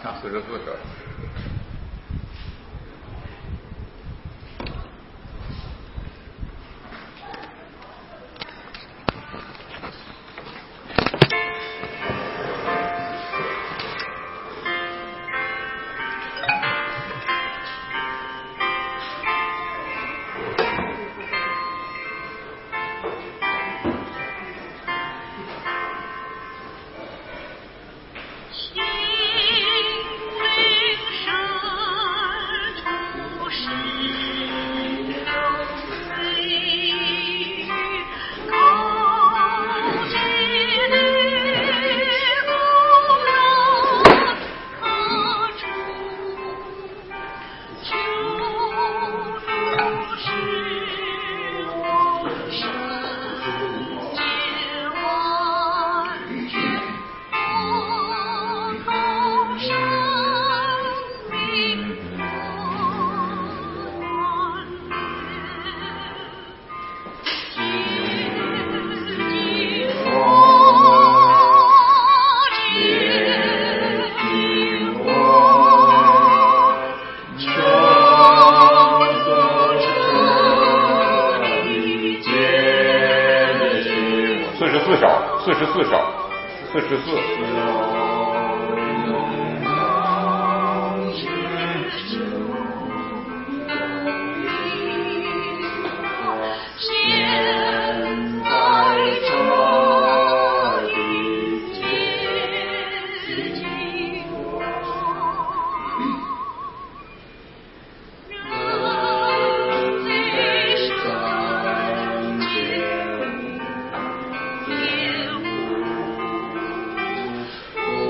唱44首。 我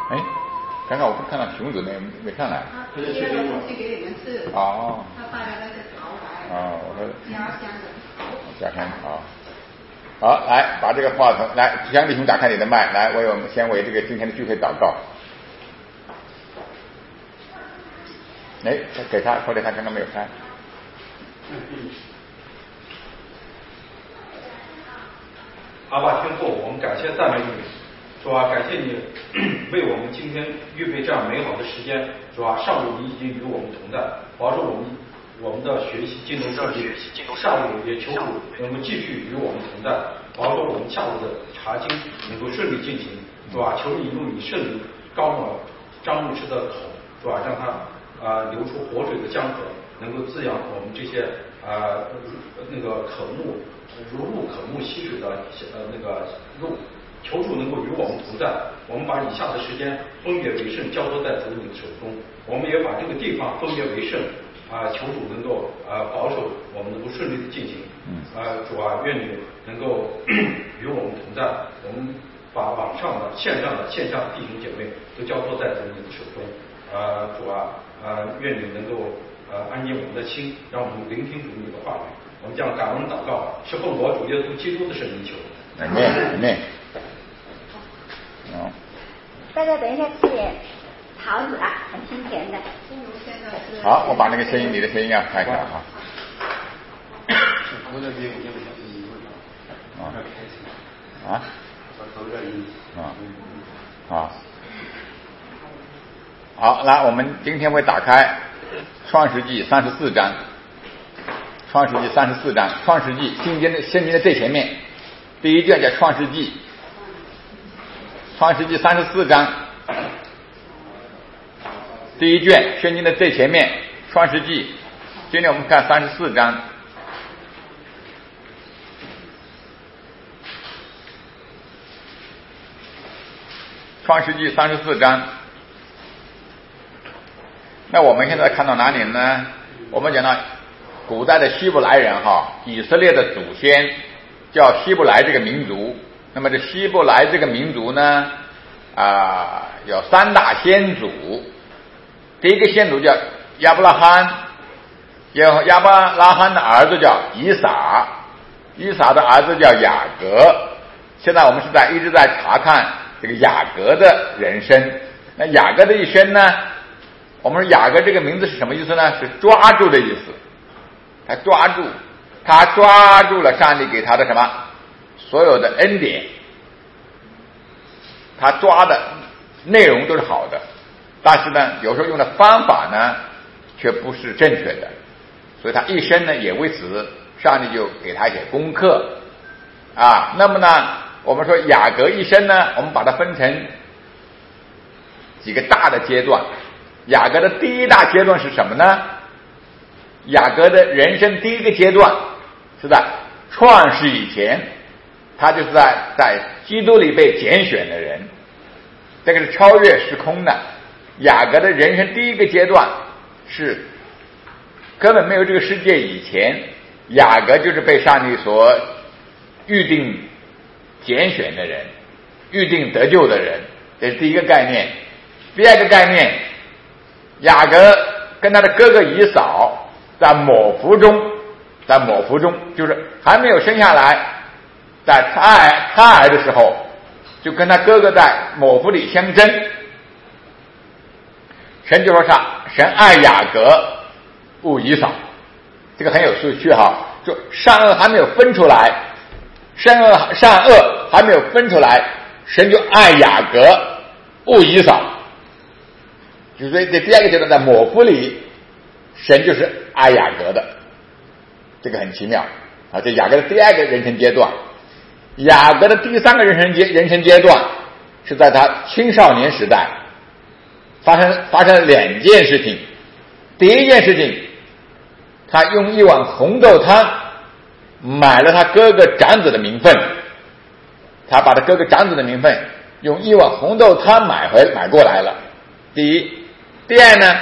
哎，刚刚我不看到熊子没上来。 他切了东西给你们吃。 哦。 他带了那些桃来。 哦，我说。 家乡的桃。 家乡桃。好，来把这个话筒来，吉祥弟兄打开你的麦，来为我们先为这个今天的聚会祷告。哎，给他，或者他刚刚没有开。 阿爸天父，我们感谢赞美你，主啊，感谢你为我们今天预备这样美好的时间，主啊，上午你已经与我们同在，保守我们的学习进入顺利，下午也求主能够继续与我们同在，保守我们下午的查经能够顺利进行，主啊，求你用你圣灵高抹张牧师的口，主啊，让他流出活水的江河，能够滋养我们这些那个渴慕如鹿渴慕溪水的那个鹿，求主能够与我们同在。我们把以下的时间分别为圣，交托在主你的手中。我们也把这个地方分别为圣，求主能够保守我们能够顺利的进行。主啊，愿你能够与我们同在。我们把网上的、线上的弟兄姐妹都交托在主你的手中。主啊，愿你能够安静我们的心，让我们聆听主你的话语。我们将感恩祷告，是奉我主耶稣基督的圣名求。 阿门，阿门。 大家等一下吃点桃子啊，很清甜的。 好，我把那个声音，你的声音开开啊。 我这边我啊。好。好，来，我们今天会打开创世纪34章。创世纪34章，创世纪圣经的最前面，第一卷叫创世纪，创世纪34章，第一卷圣经的最前面，创世纪。今天我们看34章。创世纪34章。那我们现在看到哪里呢？我们讲到古代的希伯来人以色列的祖先叫希伯来这个民族。那么这希伯来这个民族呢，有三大先祖。第一个先祖叫亚伯拉罕，亚伯拉罕的儿子叫以撒，以撒的儿子叫雅各。现在我们一直在查看这个雅各的人生。那雅各的一生呢，我们说雅各这个名字是什么意思呢？是抓住的意思。他抓住了上帝给他的什么所有的恩典，他抓的内容都是好的，但是呢有时候用的方法呢却不是正确的，所以他一生呢也为此上帝就给他一些功课那么呢我们说雅各一生呢，我们把它分成几个大的阶段。雅各的第一大阶段是什么呢？雅各的人生第一个阶段是在创世以前，他就是在基督里被拣选的人，这个是超越时空的。雅各的人生第一个阶段是根本没有这个世界以前，雅各就是被上帝所预定拣选的人，预定得救的人，这是第一个概念。第二个概念，雅各跟他的哥哥以扫在母腹中，就是还没有生下来，在胎儿的时候就跟他哥哥在母腹里相争。神就说神爱雅各恶以扫，这个很有趣就善恶还没有分出来，善恶还没有分出来，神就爱雅各恶以扫。就是这第二个阶段在母腹里，神就是爱雅各的，这个很奇妙这雅各的第二个人生阶段。雅各的第三个人生阶段是在他青少年时代发生了两件事情。第一件事情，他用一碗红豆汤买了他哥哥长子的名分，他把他哥哥长子的名分用一碗红豆汤买过来了。第一。第二呢，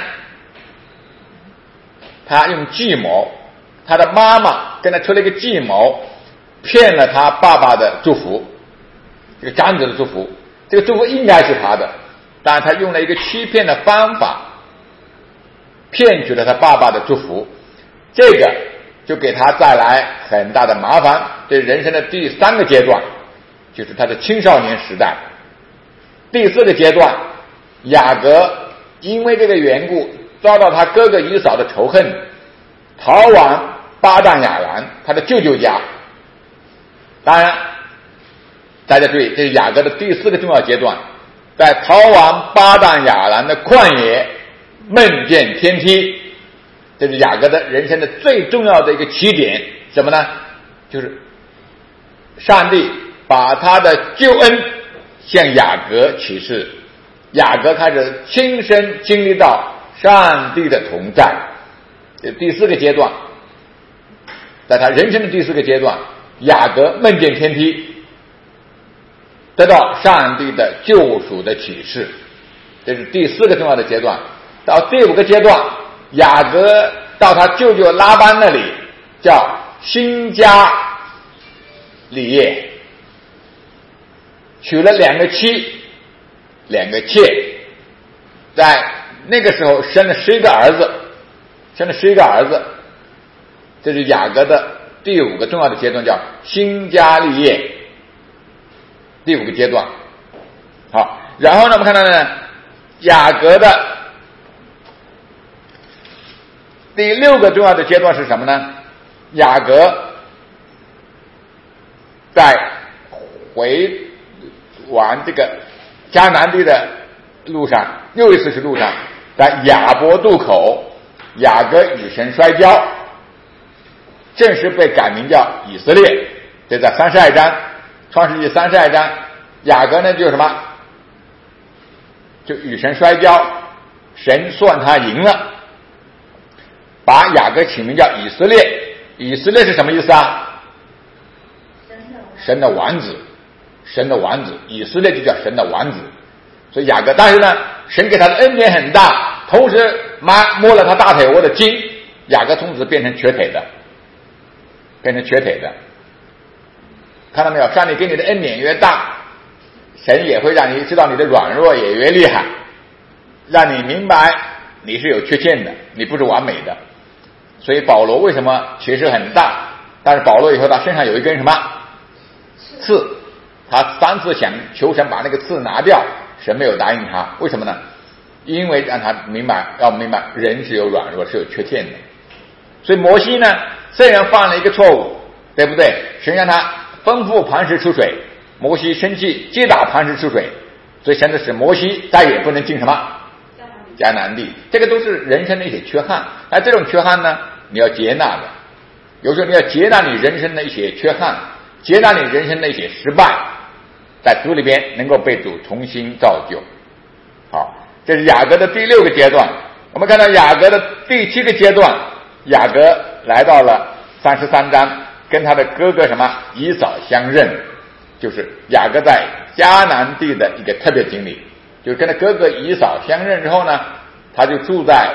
他用计谋，他的妈妈跟他出了一个计谋，骗了他爸爸的祝福，这个长子的祝福，这个祝福应该是他的， 但他用了一个欺骗的方法，骗取了他爸爸的祝福，这个就给他带来很大的麻烦。这人生的第3个阶段，就是他的青少年时代。第4个阶段，雅各因为这个缘故遭到他哥哥以扫的仇恨，逃往巴旦亚兰他的舅舅家。当然大家注意，这是雅各的第4个重要阶段，在逃往巴旦亚兰的旷野梦见天梯，这是雅各的人生的最重要的一个起点。什么呢？就是上帝把他的救恩向雅各启示，雅各开始亲身经历到上帝的同在。这第4个阶段，在他人生的第4个阶段，雅各梦见天梯，得到上帝的救赎的启示，这是第4个重要的阶段。到第5个阶段，雅各到他舅舅拉班那里，叫兴家立业，娶了2个妻2个妾，在那个时候生了11个儿子，这是雅各的第5个重要的阶段，叫兴家立业，第5个阶段。好，然后呢，我们看到呢，雅各的第6个重要的阶段是什么呢？雅各在回往这个迦南地的路上，又一次是路上，在雅博渡口，雅各与神摔跤，正式被改名叫以色列。这在32章，创世纪32章，雅各呢就什么，就与神摔跤，神算他赢了，把雅各起名叫以色列。以色列是什么意思啊？神的王子，神的王子，以色列就叫神的王子。所以雅各，但是呢，神给他的恩典很大，同时摸了他大腿窝的筋，雅各从此变成瘸腿的，看到没有？上帝给你的恩典越大，神也会让你知道你的软弱也越厉害，让你明白你是有缺陷的，你不是完美的。所以保罗为什么确实很大，但是保罗以后他身上有一根什么刺，他3次想求神把那个刺拿掉，神没有答应他。为什么呢？因为让他要明白人是有软弱，是有缺陷的。所以摩西呢，虽然犯了一个错误，对不对？神让他吩咐磐石出水，摩西生气击打磐石出水，所以神的使摩西再也不能进什么迦南地。这个都是人生的一些缺憾。那这种缺憾呢，你要接纳的。有时候你要接纳你人生的一些缺憾，接纳你人生的一些失败，在主里边能够被主重新造就。好，这是雅各的第6个阶段。我们看到雅各的第7个阶段，雅各来到了33章，跟他的哥哥什么以扫相认，就是雅各在迦南地的一个特别经历。就是跟他哥哥以扫相认之后呢，他就住在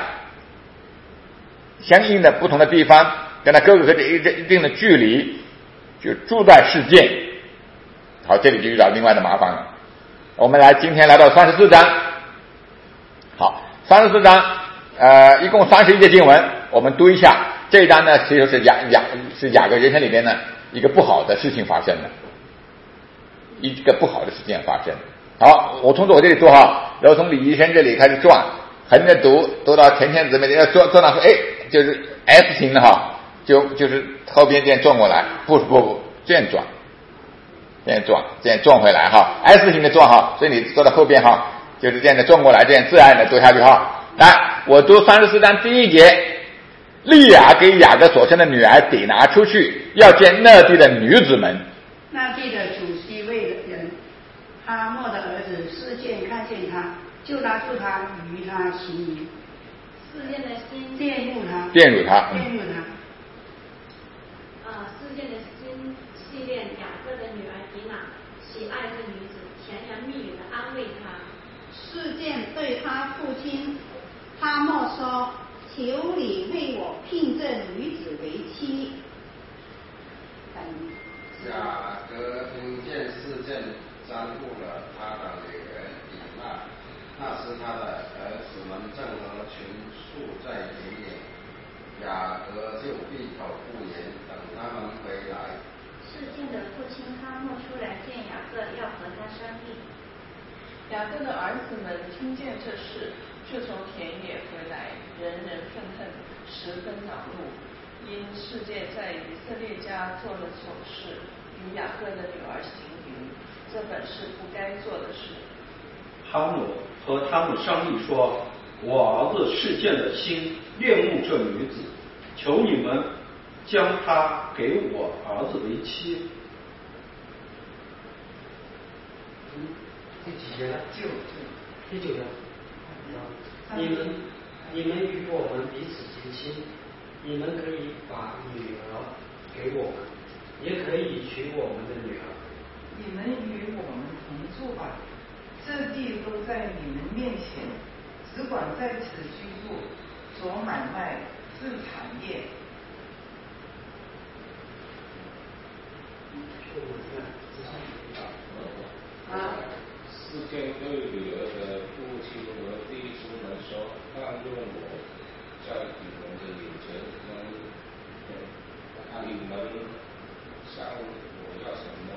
相应的不同的地方，跟他哥哥和这一定的距离，就住在世界。好，这里就遇到另外的麻烦了。我们今天来到34章。好，34章一共31节经文，我们读一下。这一章呢，其实是雅各人生里面呢一个不好的事情发生了，一个不好的事件发生。好，我从我这里读哈，然后从李医生这里开始转，横着读到陈天姊妹要转到说，就是 S 型的哈，就是后边这样转过来，不，这样转，这样转回来哈 ，S 型的转哈，所以你坐到后边哈，就是这样的转过来，这样自然的读下去哈。来，我读34章第1节，利亚给雅各所生的女儿底拿出去，要见那地的女子们。 那地的主西魏的人哈莫的儿子示剑看见他，就拉住他与他行淫， 示剑的心玷辱他。 示剑的心系恋雅各的女儿迪娜，喜爱这女子，甜言蜜语的安慰她。 示剑对他父亲哈莫说：“求你为我聘这女子为妻。” 雅各听见示剑，沾顾了他的女儿以娜， 他的儿子们正和群畜在田野，雅各就闭口不言，等他们回来。 事件的父亲哈莫出来见雅各，要和他商议。 雅各的儿子们听见这事，就从田野回来，人人愤恨，十分恼怒，因事件在以色列家做了丑事，与雅各的女儿行淫，这本是不该做的事。 哈姆和他们商议说：“我儿子事件的心恋慕这女子，求你们将她给我儿子为妻。” 第几节了？第九条。你们与我们彼此结亲，你们可以把女儿给我们，也可以娶我们的女儿。 你们与我们同住吧，这地都在你们面前，只管在此居住，做买卖，置产业。 事件对女儿的父亲和弟兄们说：“但愿我在你们的眼前看你们想我要什么，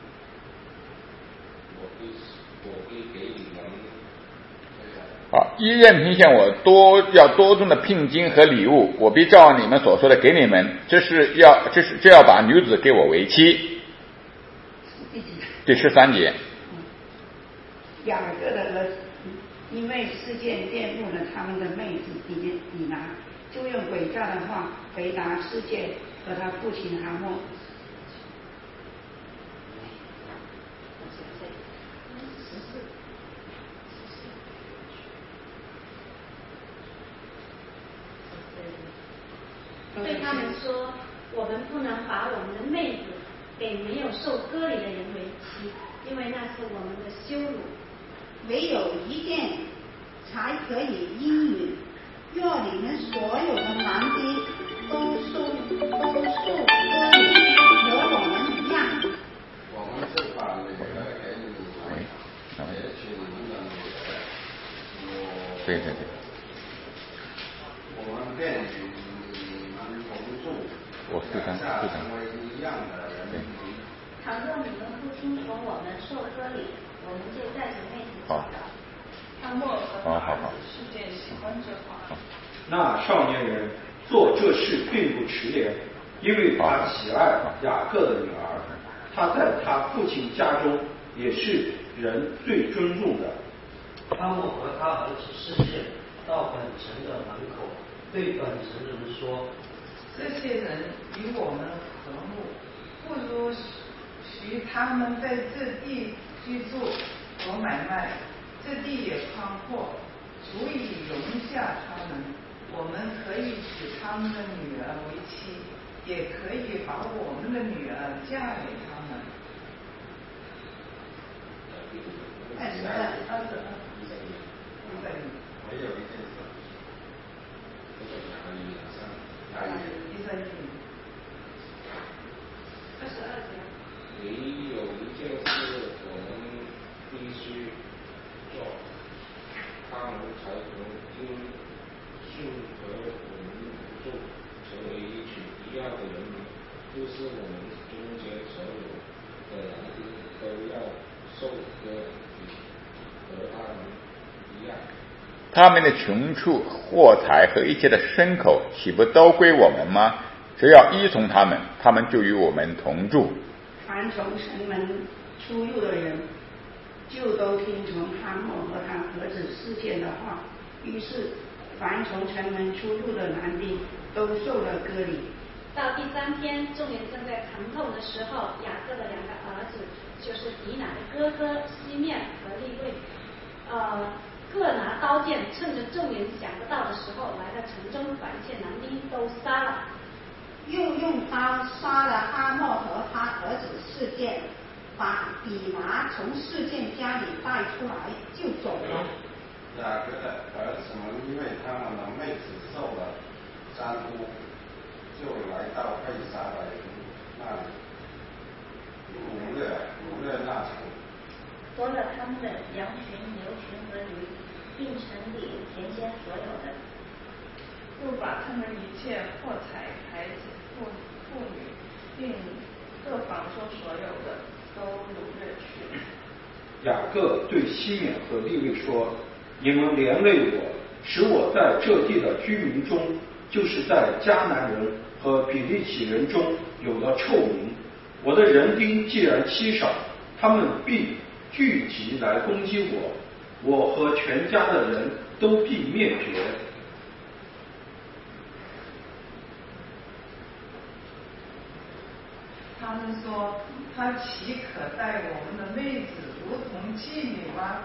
我会给你们。” 好，一任凭向我要多重的聘金和礼物，我必照你们所说的给你们。这要把女子给我为妻。第13节。 雅各的儿子因为事件玷污了他们的妹子底拿，就用诡诈的话回答事件和他父亲哈莫。 对他们说：“我们不能把我们的妹子给没有受割礼的人为妻，因为那是我们的羞辱。 唯有一件才可以应允，若你们所有的男丁都受割礼，和我们一样， 我们就把女儿给你们，也娶你们的女儿。 对。 我们便与你们同住，下成为一样的人民。 倘若你们父亲从我们受割礼，我们就带着妹子走了。 哈莫和他儿子事件喜欢这话。 那少年人做这事并不迟延，因为他喜爱雅各的女儿，他在他父亲家中也是人最尊重的。 哈莫和他儿子事件到本城的门口，对本城人说：“ 这些人与我们和睦，不如许他们在这地居住和买卖，这地也宽阔，足以容下他们。我们可以娶他们的女儿为妻，也可以把我们的女儿嫁给他们。 还有一件事，这个可以马上你有一件事我们必须做，他们才能因信和我们不住，成为一群一样的人民，就是我们中间所有的男丁都要受割礼，和他们一样。 他们的穷处、货财和一切的牲口，岂不都归我们吗？只要依从他们，他们就与我们同住。 凡从城门出入的人，就都听从哈莫和他儿子事件的话。于是，凡从城门出入的男丁都受了割礼。 到第3天，众人正在疼痛的时候，雅各的2个儿子，就是迪拿的哥哥西面和利未，各拿刀剑，趁着众人想不到的时候，来到城中，把一切男丁都杀了。 又用刀杀了哈莫和他儿子事件，把比拿从事件家里带出来，就走了。 雅各的儿子们因为他们的妹子受了沾污，就来到被杀的人那里，掳掠那城， 夺了他们的羊群、牛群和驴， 并城里田间所有的， 又把他们一切货财、孩子、妇女，并各房中所有的都掳掠去。 雅各对西缅和利未说：“你们连累我，使我在这地的居民中，就是在迦南人和比利洗人中有了臭名。我的人丁既然稀少，他们必聚集来攻击我，我和全家的人都必灭绝。” 他们说：“他岂可待我们的妹子如同妓女吗？”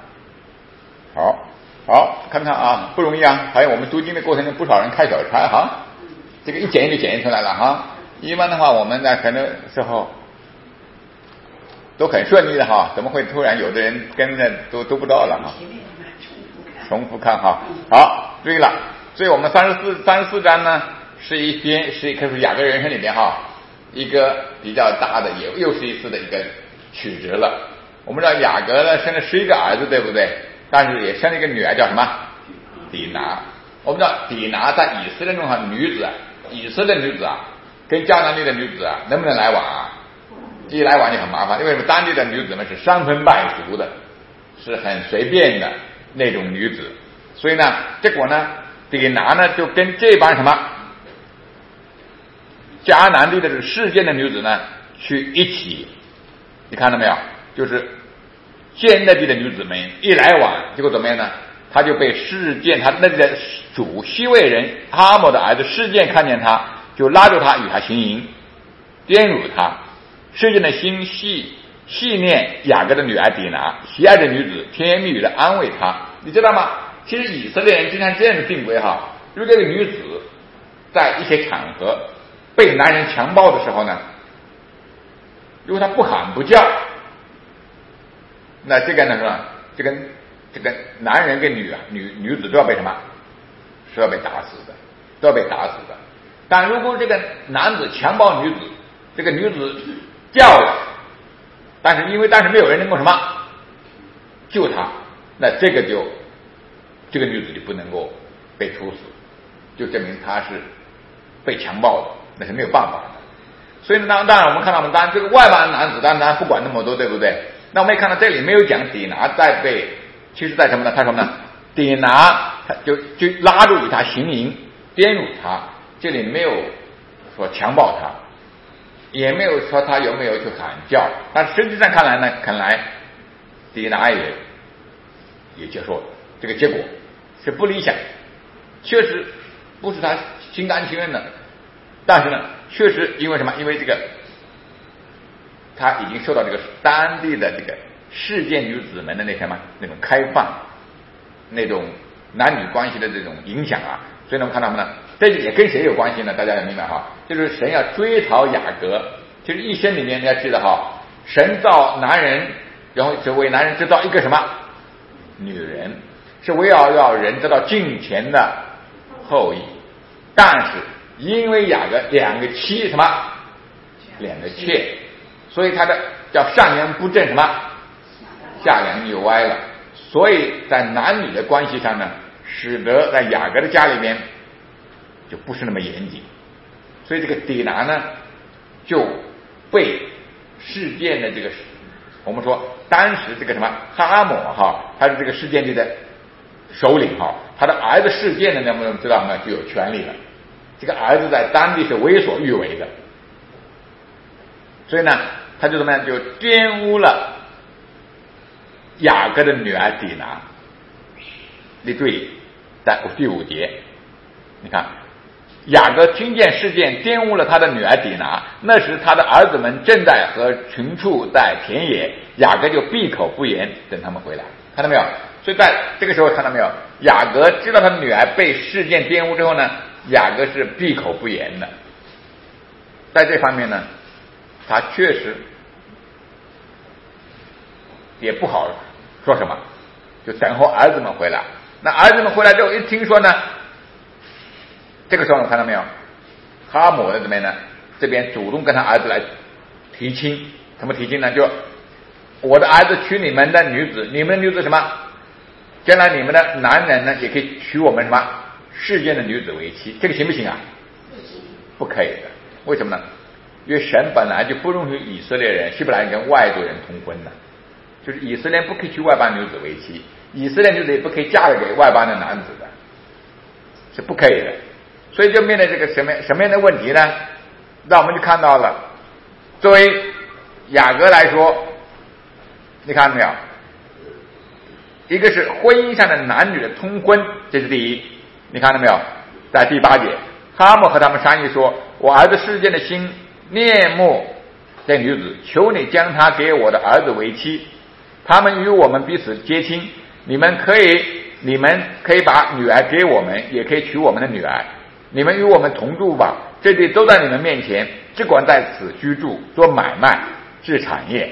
好，看看啊，不容易啊！还有我们读经的过程中，不少人开小差哈，这个一检验就检验出来了哈。一般的话，我们在很多时候都很顺利的哈，怎么会突然有的人跟着都不到了哈？重复看哈。好，注意了，所以我们34章呢是一棵是雅各人生里面哈一个比较大的，又是一次的一个曲折了。我们知道雅各呢生了11个儿子，对不对？但是也生了一个女儿，叫什么？底拿。我们知道底拿在以色列中女子，以色列女子啊，跟迦南地的女子啊，能不能来往啊？一来往就很麻烦，因为什么？当地的女子们是伤风败俗的，是很随便的那种女子，所以呢，结果呢，底拿呢就跟这帮什么迦南地的世间的女子呢去一起，你看到没有？就是现代地的女子们一来往，结果怎么样呢？他就被示剑，他那个主西魏人哈姆的儿子示剑看见他，就拉住他与他行淫，玷辱他。示剑的心细念雅各的女儿底拿，喜爱着女子，甜言蜜语的安慰她。你知道吗？其实以色列人经常这样的定规哈，如果这个女子在一些场合被男人强暴的时候呢，如果她不喊不叫，那这个呢是吧？这个男人跟女子都要被什么？是要被打死的，都要被打死的。但如果这个男子强暴女子，这个女子叫了，但是没有人能够什么救她，那这个女子就不能够被处死，就证明她是被强暴的，那是没有办法的。所以呢，当然我们看到当然这个外邦男子，当然不管那么多，对不对？那我们也看到这里没有讲底拿在被，其实在什么呢？他说呢，底拿他就拉住与他行淫，玷辱他，这里没有说强暴他，也没有说他有没有去喊叫，但实际上看来呢，底拿也接受了这个结果是不理想，确实不是他心甘情愿的，但是呢，确实因为什么？因为这个他已经受到这个当地的这个世界女子们的那种开放，那种男女关系的这种影响啊，所以呢，我们看到呢，这也跟谁有关系呢？大家要明白哈，就是神要追讨雅各，就是一生里面你要记得哈，神造男人，然后只为男人制造一个什么女人，是为要人得到敬虔的后裔，但是因为雅各两个妻什么两个妾，所以他的叫上梁不正什么下梁就歪了，所以在男女的关系上呢，使得在雅各的家里面就不是那么严谨，所以这个底拿呢就被世界的这个我们说当时这个什么哈姆哈，他是这个世界的首领哈，他的儿子世界呢，能不能知道呢就有权利了，这个儿子在当地是为所欲为的，所以呢他就怎么样，就玷污了雅各的女儿底拿。你注意在第5节，你看雅各听见事件，玷污了他的女儿底拿，那时他的儿子们正在和群畜在田野，雅各就闭口不言，等他们回来。看到没有？所以在这个时候看到没有，雅各知道他的女儿被事件玷污之后呢，雅各是闭口不言的。在这方面呢，他确实也不好说什么，就等候儿子们回来。那儿子们回来之后一听说呢，这个时候看到没有，哈姆的这边呢，这边主动跟他儿子来提亲。怎么提亲呢？就我的儿子娶你们的女子，你们的女子什么将来你们的男人呢也可以娶我们什么世间的女子为妻，这个行不行啊？不可以的。为什么呢？因为神本来就不容许以色列人希伯来人跟外族人通婚的，就是以色列人不可以娶外邦女子为妻，以色列女子也不可以嫁给外邦的男子的，是不可以的。所以就面对这个什么样的问题呢？那我们就看到了，作为雅各来说，你看到没有？一个是婚姻上的男女的通婚，这是第一，你看到没有？在第8节，哈姆和他们商议说：“我儿子世间的心恋慕这女子，求你将她给我的儿子为妻。他们与我们彼此结亲，你们可以把女儿给我们，也可以娶我们的女儿。你们与我们同住吧，这地都在你们面前，只管在此居住，做买卖，置产业。”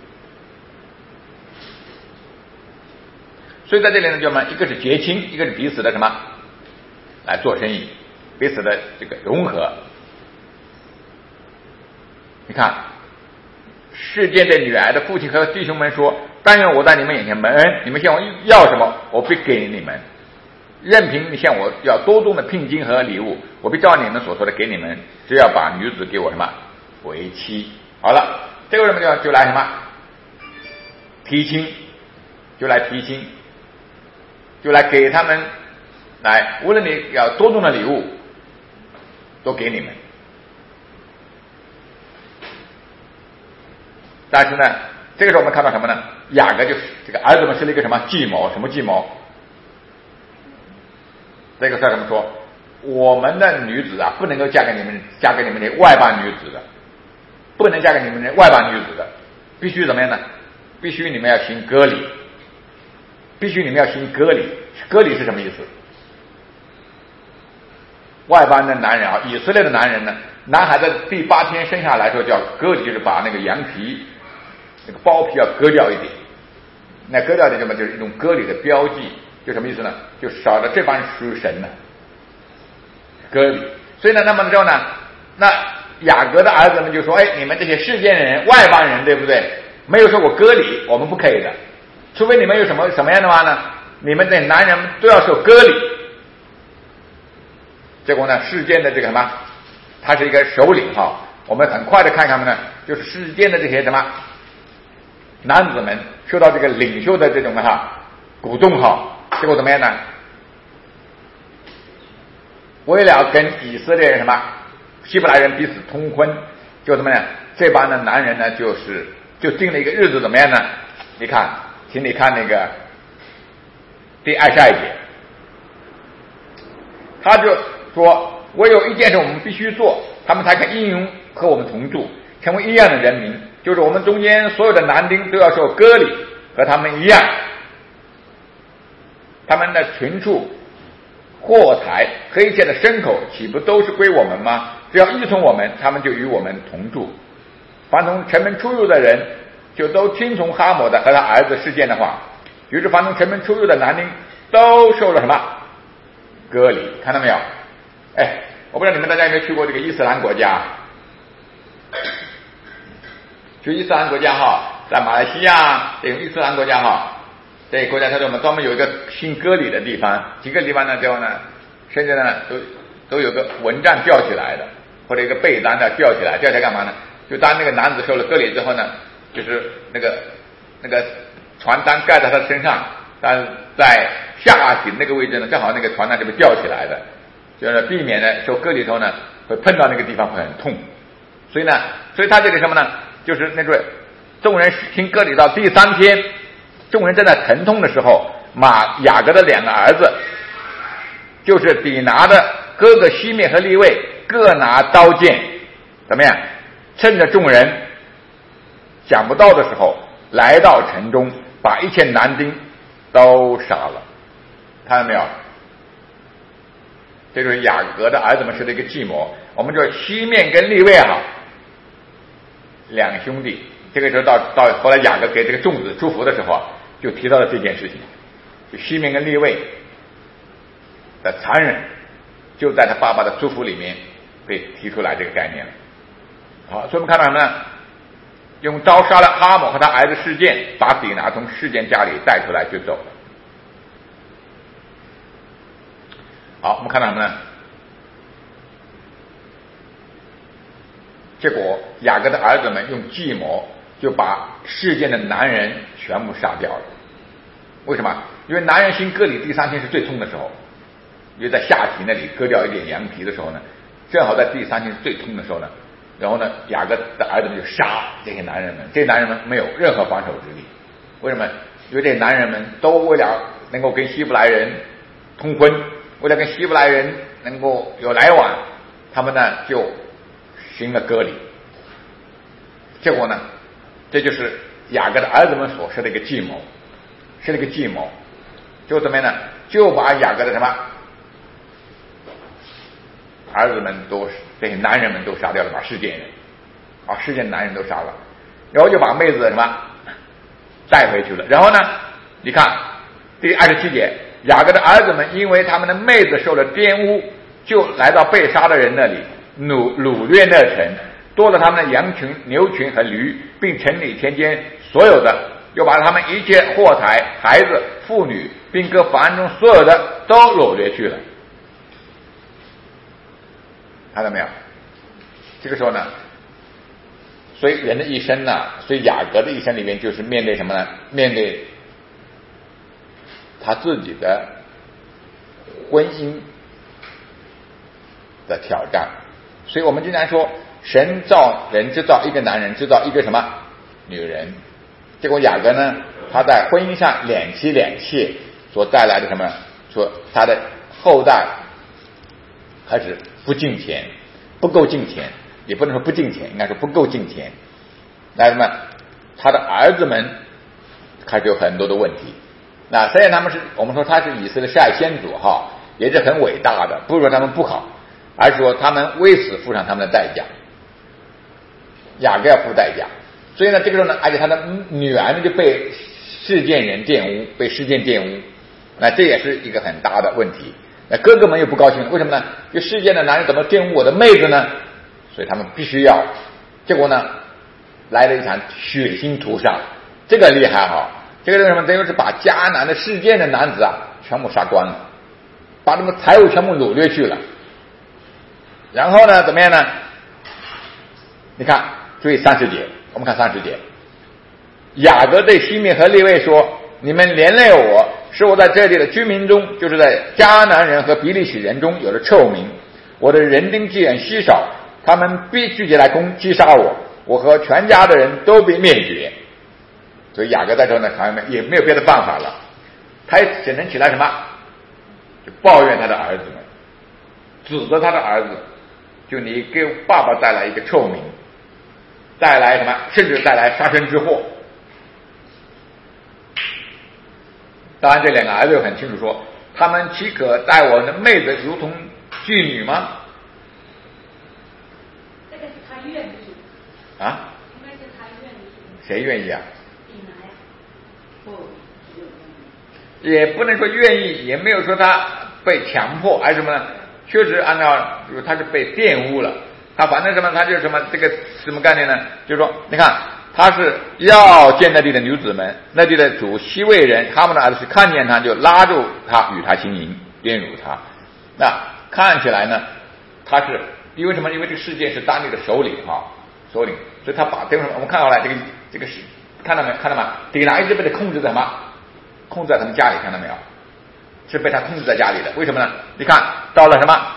所以在这里呢，就一个是结亲，一个是彼此的什么来做生意，彼此的这个融合。你看，世间的女儿的父亲和弟兄们说：“但愿我在你们眼前蒙恩，你们向我要什么，我必给你们。任凭你向我要多重的聘金和礼物，我必照你们所说的给你们。只要把女子给我什么为妻。”好了，这个什么就来什么提亲，就来提亲，就来给他们来，无论你要多重的礼物，都给你们。但是呢，这个时候我们看到什么呢？雅各就是这个儿子们施了一个什么计谋？什么计谋？这个叫什么说？我们的女子啊，不能够嫁给你们这外邦女子的，不能嫁给你们这外邦女子的，必须怎么样呢？必须你们要行割礼，必须你们要行割礼。割礼是什么意思？外邦的男人啊，以色列的男人呢，男孩在第8天生下来的时候叫割礼，就是把那个羊皮、那个包皮要割掉一点。那割掉一点什么？就是一种割礼的标记。就什么意思呢？就少了这帮人属于神呢，割礼。所以呢，那么之后呢，那雅各的儿子们就说：“哎，你们这些世间人、外邦人，对不对？没有说过割礼，我们不可以的，除非你们有什么样的话呢？你们这男人都要受割礼。”结果呢，世间的这个什么，他是一个首领哈。我们很快的看看呢，就是世间的这些什么男子们受到这个领袖的这种鼓动哈。结果怎么样呢？为了跟以色列人什么希伯来人彼此通婚，就怎么样？这帮的男人呢，就定了一个日子，怎么样呢？你看，请你看那个第22节，他就说：“我有一件事我们必须做，他们才可应用和我们同住，成为一样的人民，就是我们中间所有的男丁都要受割礼，和他们一样。他们的群畜、货财和一切的牲口，岂不都是归我们吗？只要依从我们，他们就与我们同住。凡从城门出入的人，就都听从哈姆的和他儿子示剑的话。于是凡从城门出入的男丁都受了什么割礼？看到没有？哎，我不知道你们大家有没有去过这个伊斯兰国家？去伊斯兰国家在马来西亚这个伊斯兰国家这个国家我们专门有一个行割礼的地方，几个地方呢，最后呢，甚至呢都有个蚊帐吊起来的，或者一个被单的吊起来干嘛呢？就当那个男子受了割礼之后呢，就是那个传单盖在他身上，但是在下体那个位置呢，正好那个传单就被吊起来的，就是避免呢受割礼之后呢会碰到那个地方会很痛。所以他这里什么呢？就是那个众人行割礼到第3天。众人正在疼痛的时候，雅各的2个儿子，就是底拿的哥哥西面和利未，各拿刀剑，怎么样？趁着众人想不到的时候，来到城中，把一切男丁都杀了。看到没有？这就是雅各的儿子们施的一个计谋。我们说西面跟利未2兄弟。这个时候到后来雅各给这个众子祝福的时候就提到了这件事情，就西面跟利未的残忍，就在他爸爸的祝福里面被提出来这个概念了。好，所以我们看到什么呢？用刀杀了哈姆和他儿子示剑，把底拿从示剑家里带出来就走了。 好，我们看到什么呢？结果雅各的儿子们用计谋就把世间的男人全部杀掉了。为什么？因为男人心割礼第3天是最痛的时候，因为在下体那里割掉一点羊皮的时候呢，正好在第3天是最痛的时候呢，然后呢雅各的儿子们就杀这些男人们，这些男人们没有任何防守之力。为什么？因为这些男人们都为了能够跟希伯来人通婚，为了跟希伯来人能够有来往，他们呢就行了割礼。结果呢，这就是雅各的儿子们所设的一个计谋，是那个计谋，就怎么样呢？就把雅各的什么儿子们都这些男人们都杀掉了，把世间人世间男人都杀了，然后就把妹子什么带回去了。然后呢，你看第27节，雅各的儿子们因为他们的妹子受了玷污，就来到被杀的人那里掳掠那城，夺了他们的羊群、牛群和驴，并城里田间所有的，又把他们一切货财、孩子、妇女，并各房中所有的都掳掠去了。看到没有？这个时候呢，所以人的一生呢，所以雅各的一生里面就是面对什么呢？面对他自己的婚姻的挑战。所以我们经常说，神造人制造一个男人，制造一个什么女人。结果雅各呢，他在婚姻上两妻两妾所带来的什么？说他的后代开始不敬虔，不够敬虔，也不能说不敬虔，应该说不够敬虔。那什么，他的儿子们开始有很多的问题。那虽然他们是我们说他是以色列世代先祖哈，也是很伟大的，不是说他们不好，而是说他们为此付上他们的代价，雅各要付代价。所以呢，这个时候呢，而且他的女儿呢就被世间人玷污，被世间玷污，那这也是一个很大的问题。那哥哥们又不高兴，为什么呢？就世间的男人怎么玷污我的妹子呢？所以他们必须要，结果呢，来了一场血腥屠杀，这个厉害哈！这个是什么？这就是把迦南的世间的男子全部杀光了，把他们财物全部掳掠去了。然后呢，怎么样呢？你看，注意30节，我们看30节。雅各对西面和利未说：“你们连累我，使我在这里的居民中，就是在迦南人和比利洗人中有了臭名。我的人丁既然稀少，他们必聚集来击杀我，我和全家的人都被灭绝。”所以雅各在这呢，朋友们也没有别的办法了，他也只能起来什么？就抱怨他的儿子们，指责他的儿子，就你给爸爸带来一个臭名，带来什么？甚至带来杀身之祸。当然，这两个儿子又很清楚说，他们岂可待我的妹子如同妓女吗？ 这个是他愿意啊？ 应该是他愿意。 谁愿意啊？ 你来。 也不能说愿意，也没有说他被强迫，还是什么呢？确实按照他是被玷污了，他反正什么，他就是什么这个什么概念呢？就是说，你看他是要见那地的女子们，那地的主西魏人，他们的儿子是看见他就拉住他与他行淫，玷辱他。那看起来呢，他是因为什么？因为这个世界是当地的首领首领，所以他把这个我们看到了这个是看到没有？看到吗？底拿一直被他控制在什么？控制在他们家里，看到没有？是被他控制在家里的。为什么呢？你看到了什么？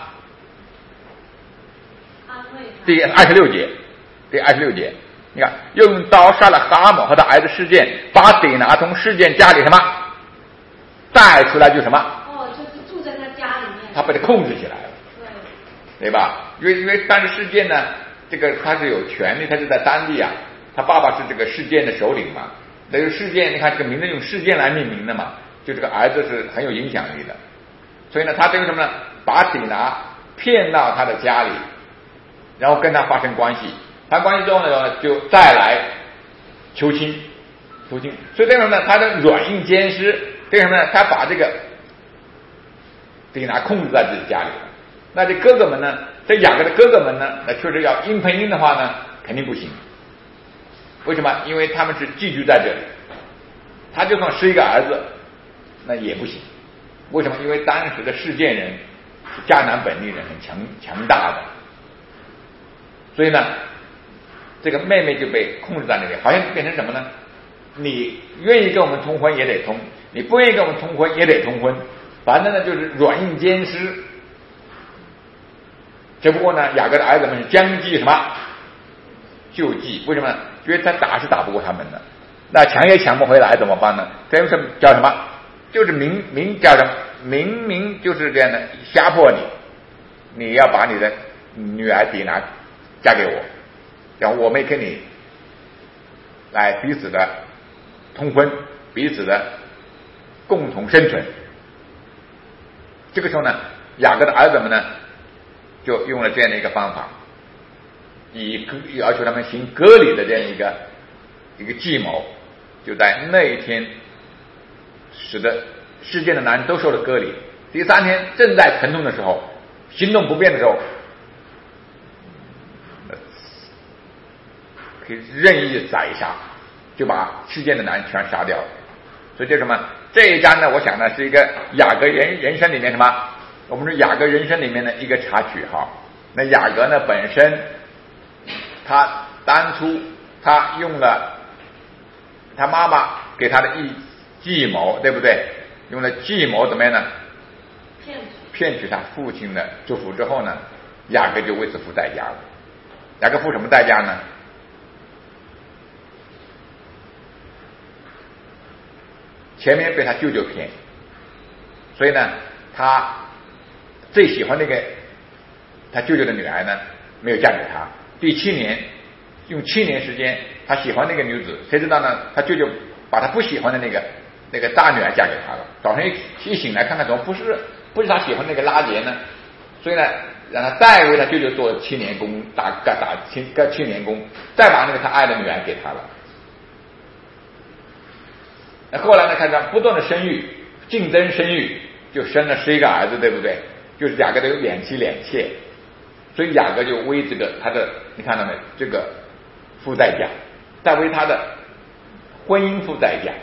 第26节，第26节，你看用刀杀了哈姆和他儿子示剑，把底拿从示剑家里什么带出来，就什么？ 就是住在他家里面。 他被他控制起来了，对吧？因为当时示剑呢，这个他是有权利，他是在当地啊，他爸爸是这个示剑的首领嘛。那个示剑，你看这个名字用示剑来命名的嘛，就这个儿子是很有影响力的。所以呢，他这个什么呢？把底拿骗到他的家里，然后跟他发生关系，发生关系之后呢，就再来求亲。所以这个什么呢？他的软硬兼施，这个什么呢？他把这个底拿控制在自己家里了。那这哥哥们呢？这雅各的哥哥们呢？那确实要硬碰硬的话呢，肯定不行。为什么？因为他们是寄居在这里，他就算是一个儿子，那也不行。为什么？因为当时的世间人迦南本地人很强大的，所以呢，这个妹妹就被控制在那里，好像变成什么呢？你愿意跟我们通婚也得通，你不愿意跟我们通婚也得通婚，反正呢就是软硬兼施。只不过呢，雅各的儿子们是将计什么就计，为什么呢？觉得他打是打不过他们的，那抢也抢不回来，怎么办呢？这是叫什么？就是叫什么？明明就是这样的吓迫你，你要把你的女儿底拿嫁给我，然后我们跟你来彼此的通婚，彼此的共同生存。这个时候呢，雅各的儿子们呢就用了这样的一个方法，以要求他们行割礼的这样一个计谋，就在那一天使得世界的男人都受了割礼。第3天正在疼痛的时候，行动不便的时候，可以任意宰杀，就把世界的男人全杀掉了。所以这什么？这一章呢，我想呢是一个雅各人生里面什么？我们说雅各人生里面的一个插曲哈。那雅各呢本身，他当初他用了他妈妈给他的计谋，对不对？用了计谋怎么样呢？骗取他父亲的祝福之后呢，雅各就为此付代价了。雅各付什么代价呢？前面被他舅舅骗，所以呢，他最喜欢那个他舅舅的女儿呢，没有嫁给他。第7年，用7年时间，他喜欢那个女子，谁知道呢？他舅舅把他不喜欢的那个大女儿嫁给他了。早晨一醒来看看，怎么不是他喜欢那个拉结呢？所以呢，让他再为他舅舅做7年工，打7年工，再把那个他爱的女儿给他了。那后来呢，看他不断的生育，竞争生育，就生了11个儿子，对不对？就是雅各的2妻2妾，所以雅各就为这个他的，你看到没？这个付代价，再为他的婚姻付代价。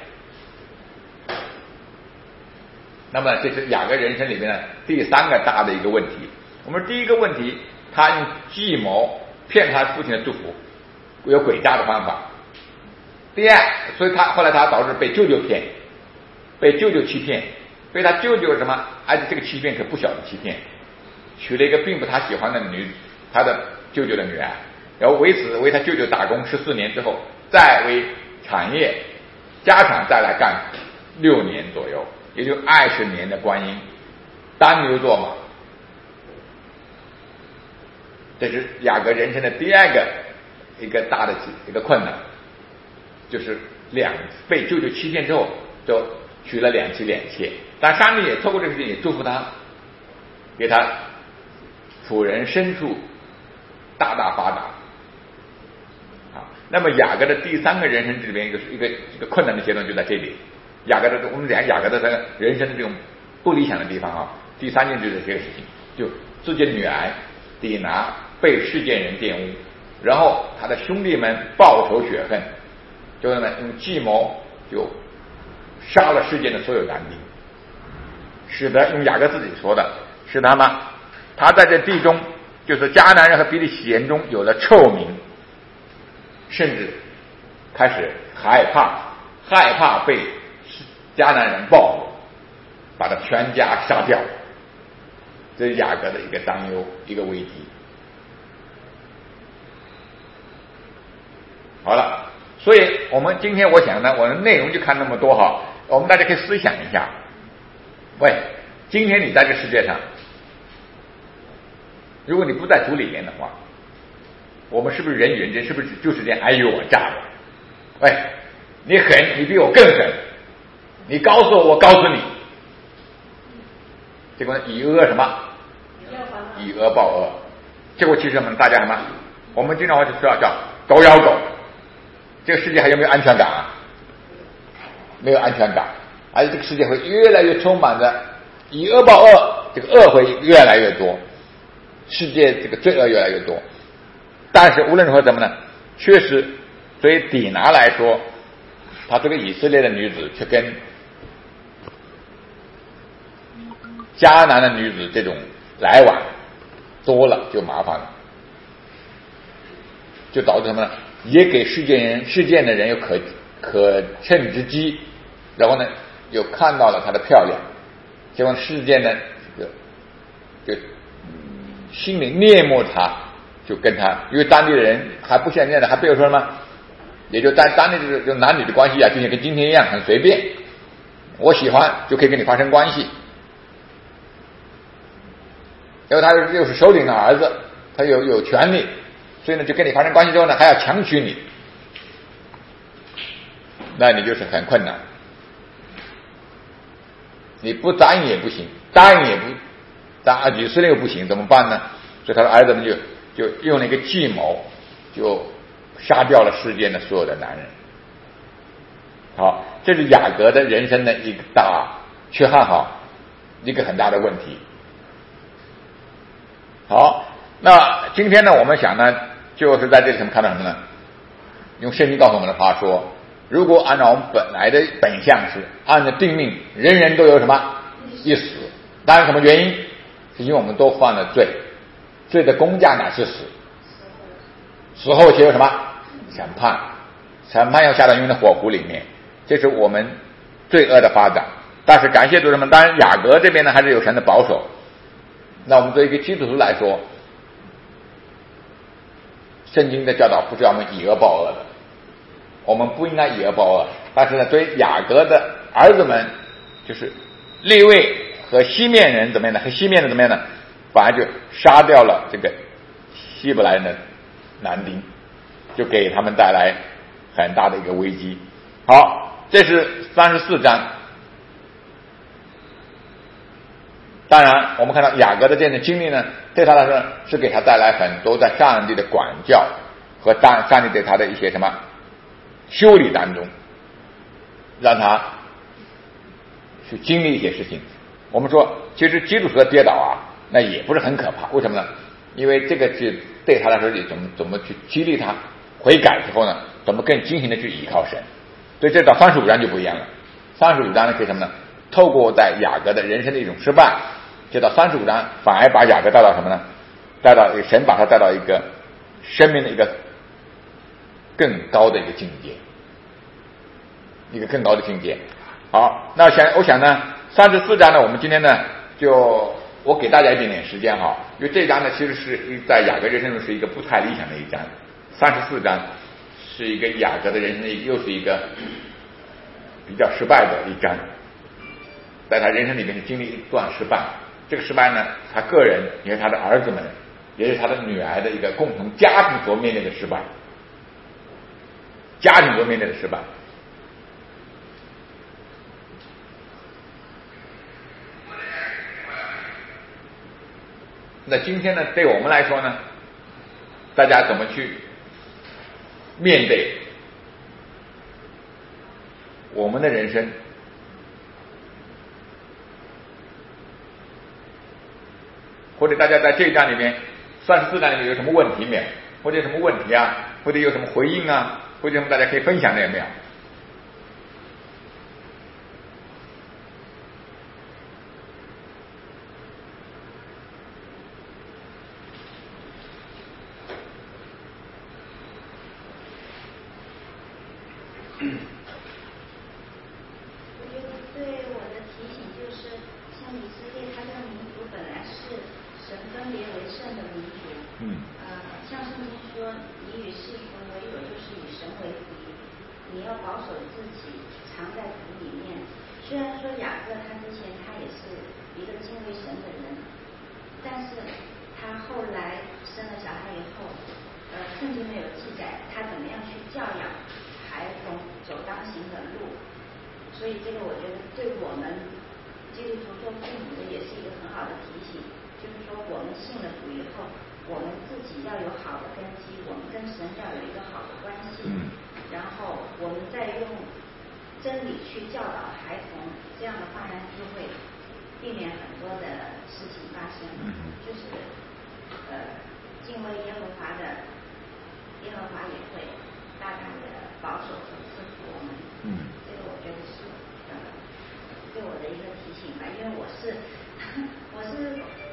那么这是雅各人生里面的第3个大的一个问题。我们第一个问题，他用计谋骗他父亲的祝福，有诡诈的方法。第二，所以他后来他导致被舅舅骗，被舅舅欺骗，被他舅舅什么？而且这个欺骗可不小的欺骗，娶了一个并不他喜欢的他的舅舅的女儿，然后为此为他舅舅打工14年之后，再为产业家产再来干6年左右，也就20年的光阴，当牛做马。这是雅各人生的第2个一个大的一个困难，就是被舅舅欺骗之后，就娶了2妻2妾。但上帝也透过这个事情也祝福他，给他仆人牲畜大大发达。那么雅各的第3个人生里边一个困难的阶段就在这里。我们讲雅各的这个人生的这种不理想的地方啊，第3件就是这个事情，就自己女儿底拿被世间人玷污，然后他的兄弟们报仇雪恨，就用计谋就杀了世间的所有男丁，使得用雅各自己说的，使他在这地中，就是迦南人和比利洗人中有了臭名，甚至开始害怕被迦南人报复，把他全家杀掉。这是雅各的一个担忧，一个危机。好了，所以我们今天我想呢，我的内容就看那么多哈，我们大家可以思想一下。喂，今天你在这世界上，如果你不在主里面的话，我们是不是人与人之间是不是就是这样尔虞我诈的？喂，你狠，你比我更狠，你告诉我，我告诉你，结果以恶什么？以恶报恶。结果其实大家我们经常就说叫狗咬狗。这个世界还有没有安全感啊？没有安全感，而且这个世界会越来越充满着以恶报恶，这个恶会越来越多，世界这个罪恶越来越多。但是无论如何怎么呢？确实，所以底拿来说，她这个以色列的女子却跟迦南的女子这种来往多了就麻烦了，就导致什么呢？也给世间的人有可乘之机，然后呢又看到了她的漂亮，结果世间呢就心里恋慕她，就跟她，因为当地的人还不像现在，还比如说什么，也就当地就男女的关系啊，就像跟今天一样很随便，我喜欢就可以跟你发生关系。因为他又是首领的儿子，他有权利，所以呢就跟你发生关系之后呢还要强娶你，那你就是很困难，你不答应也不行，答应也不答举事又不行，怎么办呢？所以他的儿子们就用了一个计谋，就杀掉了世间的所有的男人。好，这是雅各的人生的一个大缺憾，好，一个很大的问题。好，那今天呢我们想呢就是在这里看到什么呢？用圣经告诉我们的话说，如果按照我们本来的本相是按照定命，人人都有什么一死，当然什么原因？是因为我们都犯了罪，罪的公价乃是死，死后且有什么审判，审判要下到因为的火湖里面，这是我们罪恶的发展。但是感谢主什么？当然雅各这边呢还是有神的保守。那我们对一个基督徒来说，圣经的教导不是要我们以恶报恶的，我们不应该以恶报恶。但是呢，对于雅各的儿子们，就是利未和西面人怎么样呢？和西面人怎么样呢？反而就杀掉了这个希伯来人的男丁，就给他们带来很大的一个危机。好，这是34章。当然我们看到雅各的这样的经历呢，对他来说是给他带来很多在上帝的管教和上帝对他的一些什么修理当中，让他去经历一些事情。我们说其实基督徒的跌倒啊，那也不是很可怕，为什么呢？因为这个是对他来说怎么去激励他悔改之后呢，怎么更精心的去依靠神。所以这到35章就不一样了。35章呢是什么呢？透过在雅各的人生的一种失败，就到35章反而把雅各带到什么呢？带到神把他带到一个生命的一个更高的一个境界，一个更高的境界。好，那我想呢34章呢，我们今天呢我给大家一点点时间哈，因为这一章呢其实是在雅各人生中是一个不太理想的一章，34章是一个雅各的人生的又是一个比较失败的一章，在他人生里面经历一段失败，这个失败呢，他个人也是他的儿子们，也是他的女儿的一个共同家庭所面临的失败，家庭所面临的失败。那今天呢，对我们来说呢，大家怎么去面对我们的人生？或者大家在这一章里面34章里面有什么问题没有？或者有什么问题啊？或者有什么回应啊？或者什么大家可以分享的有没有？ 我觉得对我的提醒就是，像以色列，它这个民族本来是神分别为圣的民族。像圣经说，你与世俗为友，就是与神为敌。你要保守自己，藏在土里面。虽然说雅各他之前他也是一个敬畏神的人，但是他后来生了小孩以后，圣经没有记载他怎么样去教养孩童走当行的路。所以这个我觉得对我们基督徒做父母的也是一个很好的提醒，就是说我们信了主以后，我们自己要有好的根基，我们跟神要有一个好的关系，然后我们再用真理去教导孩童，这样的话呢就会避免很多的事情发生。就是敬畏耶和华的，耶和华也会大大的保守和赐福我们。这个我觉得是对我的一个提醒吧，因为我是在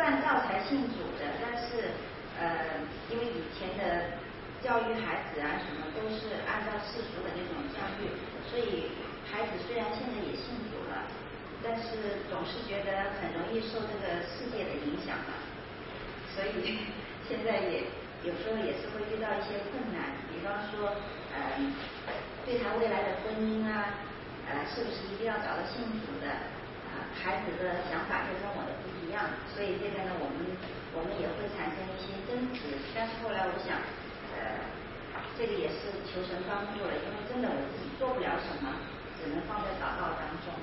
办照才信主的，但是因为以前的教育孩子啊什么都是按照世俗的那种教育，所以孩子虽然现在也信主了，但是总是觉得很容易受这个世界的影响嘛，所以现在也有时候也是会遇到一些困难，比方说对他未来的婚姻啊，是不是一定要找到信主的？孩子的想法就跟我的不一样，所以这个呢，我们也会产生一些争执。但是后来我想，这个也是求神帮助了，因为真的我自己做不了什么，只能放在祷告当中。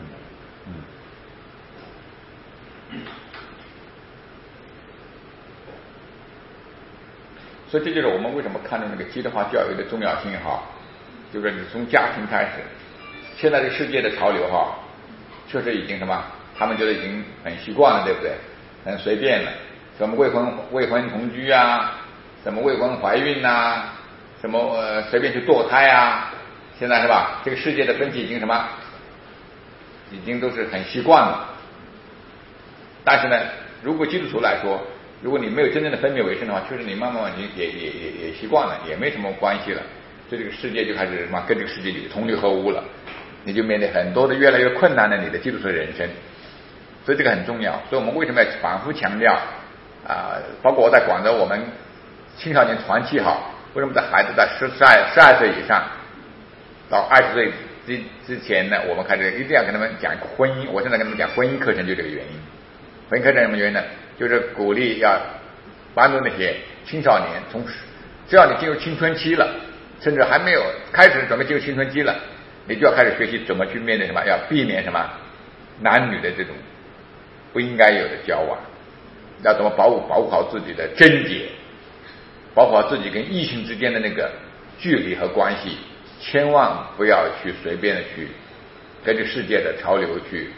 所以这就是我们为什么看重那个基督化教育的重要性哈，就是你从家庭开始，现在这个世界的潮流哈，确实已经什么，他们觉得已经很习惯了，对不对？很随便了，什么未婚同居啊，什么未婚怀孕啊，什么随便去堕胎啊，现在是吧？这个世界的风气已经什么，已经都是很习惯了。但是呢，如果基督徒来说，如果你没有真正的分别为圣的话，确实你慢慢也习惯了，也没什么关系了。所以这个世界就开始什么，跟这个世界里同流合污了，你就面对很多的越来越困难的你的基督徒的人生。所以这个很重要。所以我们为什么要反复强调包括我在广州，我们青少年团契好，为什么在孩子在12岁以上到20岁之前呢，我们开始一定要跟他们讲婚姻。我现在跟他们讲婚姻课程，就这个原因。婚姻课程什么原因呢？就是鼓励要帮助那些青少年，只要你进入青春期了，甚至还没有开始准备进入青春期了，你就要开始学习怎么去面对什么，要避免什么男女的这种不应该有的交往，要怎么保护好自己的贞洁，保护好自己跟异性之间的那个距离和关系，千万不要去随便的去跟着世界的潮流去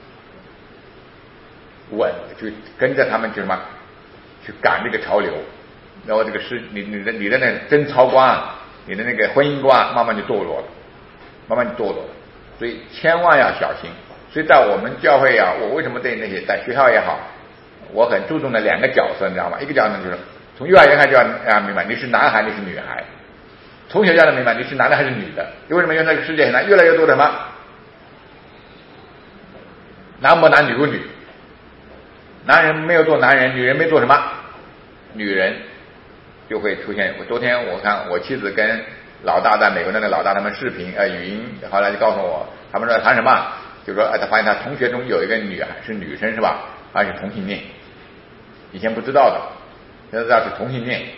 去跟着他们去什么去赶这个潮流，然后这个你的那个贞操观，你的那个婚姻观慢慢就堕落了，所以千万要小心。所以在我们教会啊，我为什么对那些在学校也好，我很注重的2个角色，你知道吗？一个角色就是从幼儿园开始就要明白你是男孩你是女孩，从小就要明白你是男的还是女的。为什么？因为这个世界现在越来越多的什么男不男女不女，男人没有做男人，女人没做什么女人，就会出现。昨天我看我妻子跟老大在美国那个老大他们视频语音，后来就告诉我他们说谈什么，就说他发现他同学中有一个女孩是女生是吧，而且同性恋，以前不知道的，现在知道是同性恋。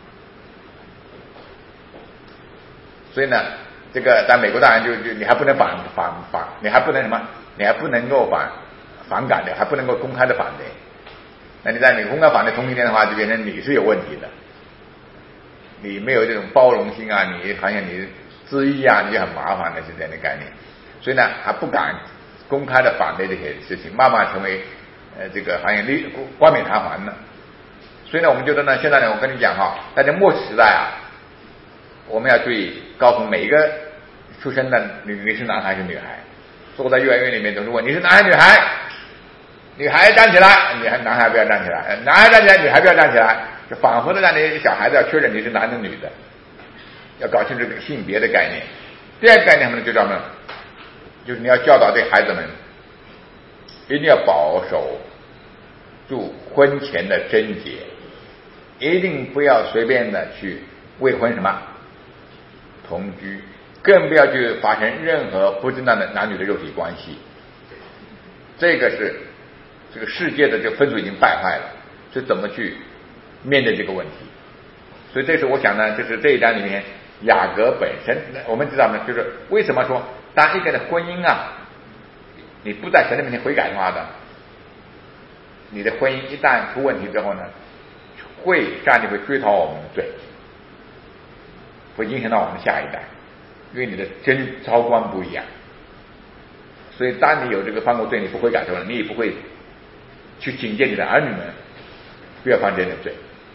所以呢，这个在美国当然就你还不能你还不能什么，你还不能够反感的，还不能够公开的反对。那你在你公开反对同性恋的话，就变成你是有问题的，你没有这种包容心啊，你好像你恣意啊，你就很麻烦的是这样的概念。所以呢，还不敢公开的反对这些事情，慢慢成为这个好像冠冕堂皇的。所以呢，我们觉得呢，现在呢，我跟你讲哈，在这末时代啊，我们要注意告诉每一个出生的你是男孩是女孩，坐在幼儿园里面都是问你是男孩女孩，女孩站起来，男孩不要站起来，男孩站起来，女孩不要站起来，就仿佛的让你小孩子要确认你是男的女的，要搞清楚这个性别的概念。第二个概念呢，就叫什么？就是你要教导对孩子们一定要保守住婚前的贞洁，一定不要随便的去未婚什么同居，更不要去发生任何不正当的男女的肉体关系。这个是这个世界的这个风俗已经败坏了，是怎么去面对这个问题？所以这是我想呢，就是这一章里面雅各本身，我们知道呢，就是为什么说当一个人的婚姻啊，你不在神的面前悔改的话的，你的婚姻一旦出问题之后呢，上帝会追讨我们的罪，会影响到我们的下一代，因为你的贞操观不一样。所以当你有这个犯过罪你不悔改之后，你也不会去警戒你的儿女们不要犯这样的罪。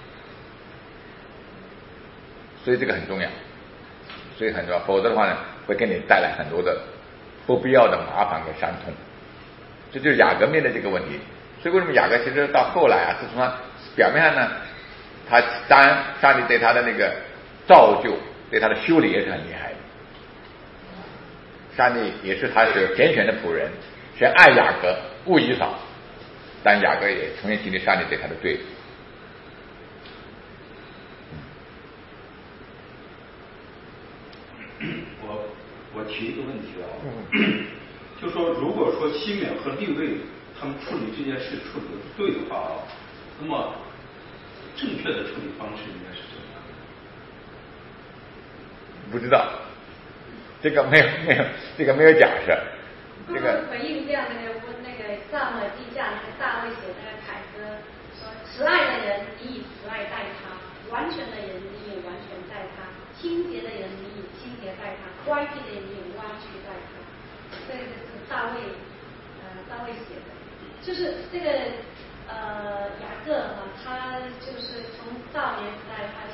所以这个很重要，所以很重要，否则的话呢，会给你带来很多的不必要的麻烦和伤痛。这就是雅各面对这个问题。 所以为什么雅各其实到后来啊，是从他表面上呢，他当然上帝对他的那个造就，对他的修理也是很厉害的。上帝也是他是拣选的仆人，是爱雅各恶以扫，但雅各也重新经历上帝对他的对比。 我提一个问题啊，就说如果说西缅和利未他们处理这件事处理的不对的话啊，那么正确的处理方式应该是怎么样的？ 不知道，这个没有假设。这个回应这样的那个撒母耳记下那个大卫写那个凯歌，说慈爱的人你以慈爱待他，完全的人你以完全待他，清洁的人你以清洁待他，乖僻的人你以歪曲待他。这个是大卫写的，就是这个雅各哈，他就是从少年时代他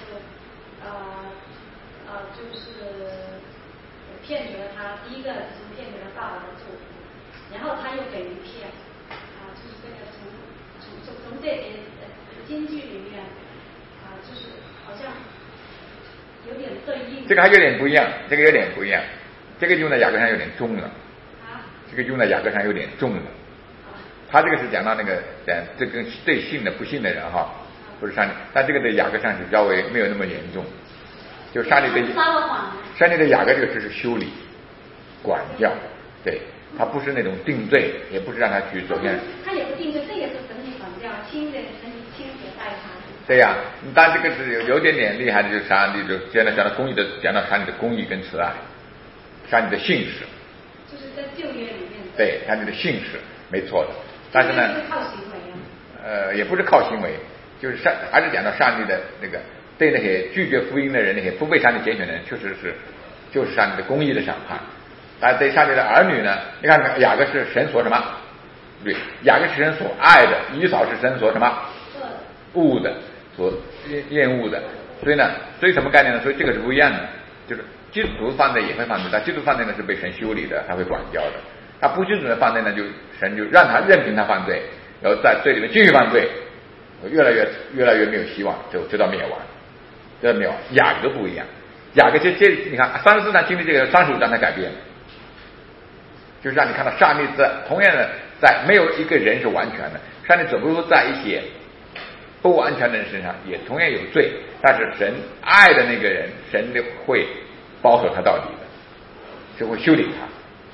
就是骗取了他，第一个就是骗取了爸爸的祝福，然后他又给人骗就是这个从这节经句里面就是好像有点对应。 这个还有点不一样，这个用在雅各上有点重了。这个用在雅各上有点重了。他这个是讲到那个这跟对信的不信的人哈，不是上帝，但这个对雅各上是稍微没有那么严重。就上帝对雅各这个只是修理、管教，对，他不是那种定罪，也不是让他去走向。 他也不定罪，这也是整体管教，清洁待他。 对呀，但这个是有点厉害的，就是上帝就讲到公义的，讲到上帝的公义跟慈爱，上帝的信实。 就是在旧约里面。 对，上帝的信实没错的，但是呢， 是靠行为也不是靠行为，就是还是讲到上帝的那个。对那些拒绝福音的人，那些不被上帝拣选的人，确实是就是上帝的公义的审判。但对上帝的儿女呢，你看雅各是神所什么？对，雅各是神所爱的，以扫是神所什么？恶的，所厌恶的。所以什么概念呢？所以这个是不一样的。就是基督徒犯罪也会犯罪，但基督徒犯罪呢是被神修理的，他会管教的。他不基督徒的犯罪呢，就神就让他任凭他犯罪，然后在罪里面继续犯罪，越来越没有希望，直到灭亡。没有，雅各不一样。雅各这你看34章经历这个35章才改变了，就是让你看到上帝在同样的在没有一个人是完全的，上帝总是在一些不完全的人身上也同样有罪，但是神爱的那个人，神会保守他到底的，就会修理他。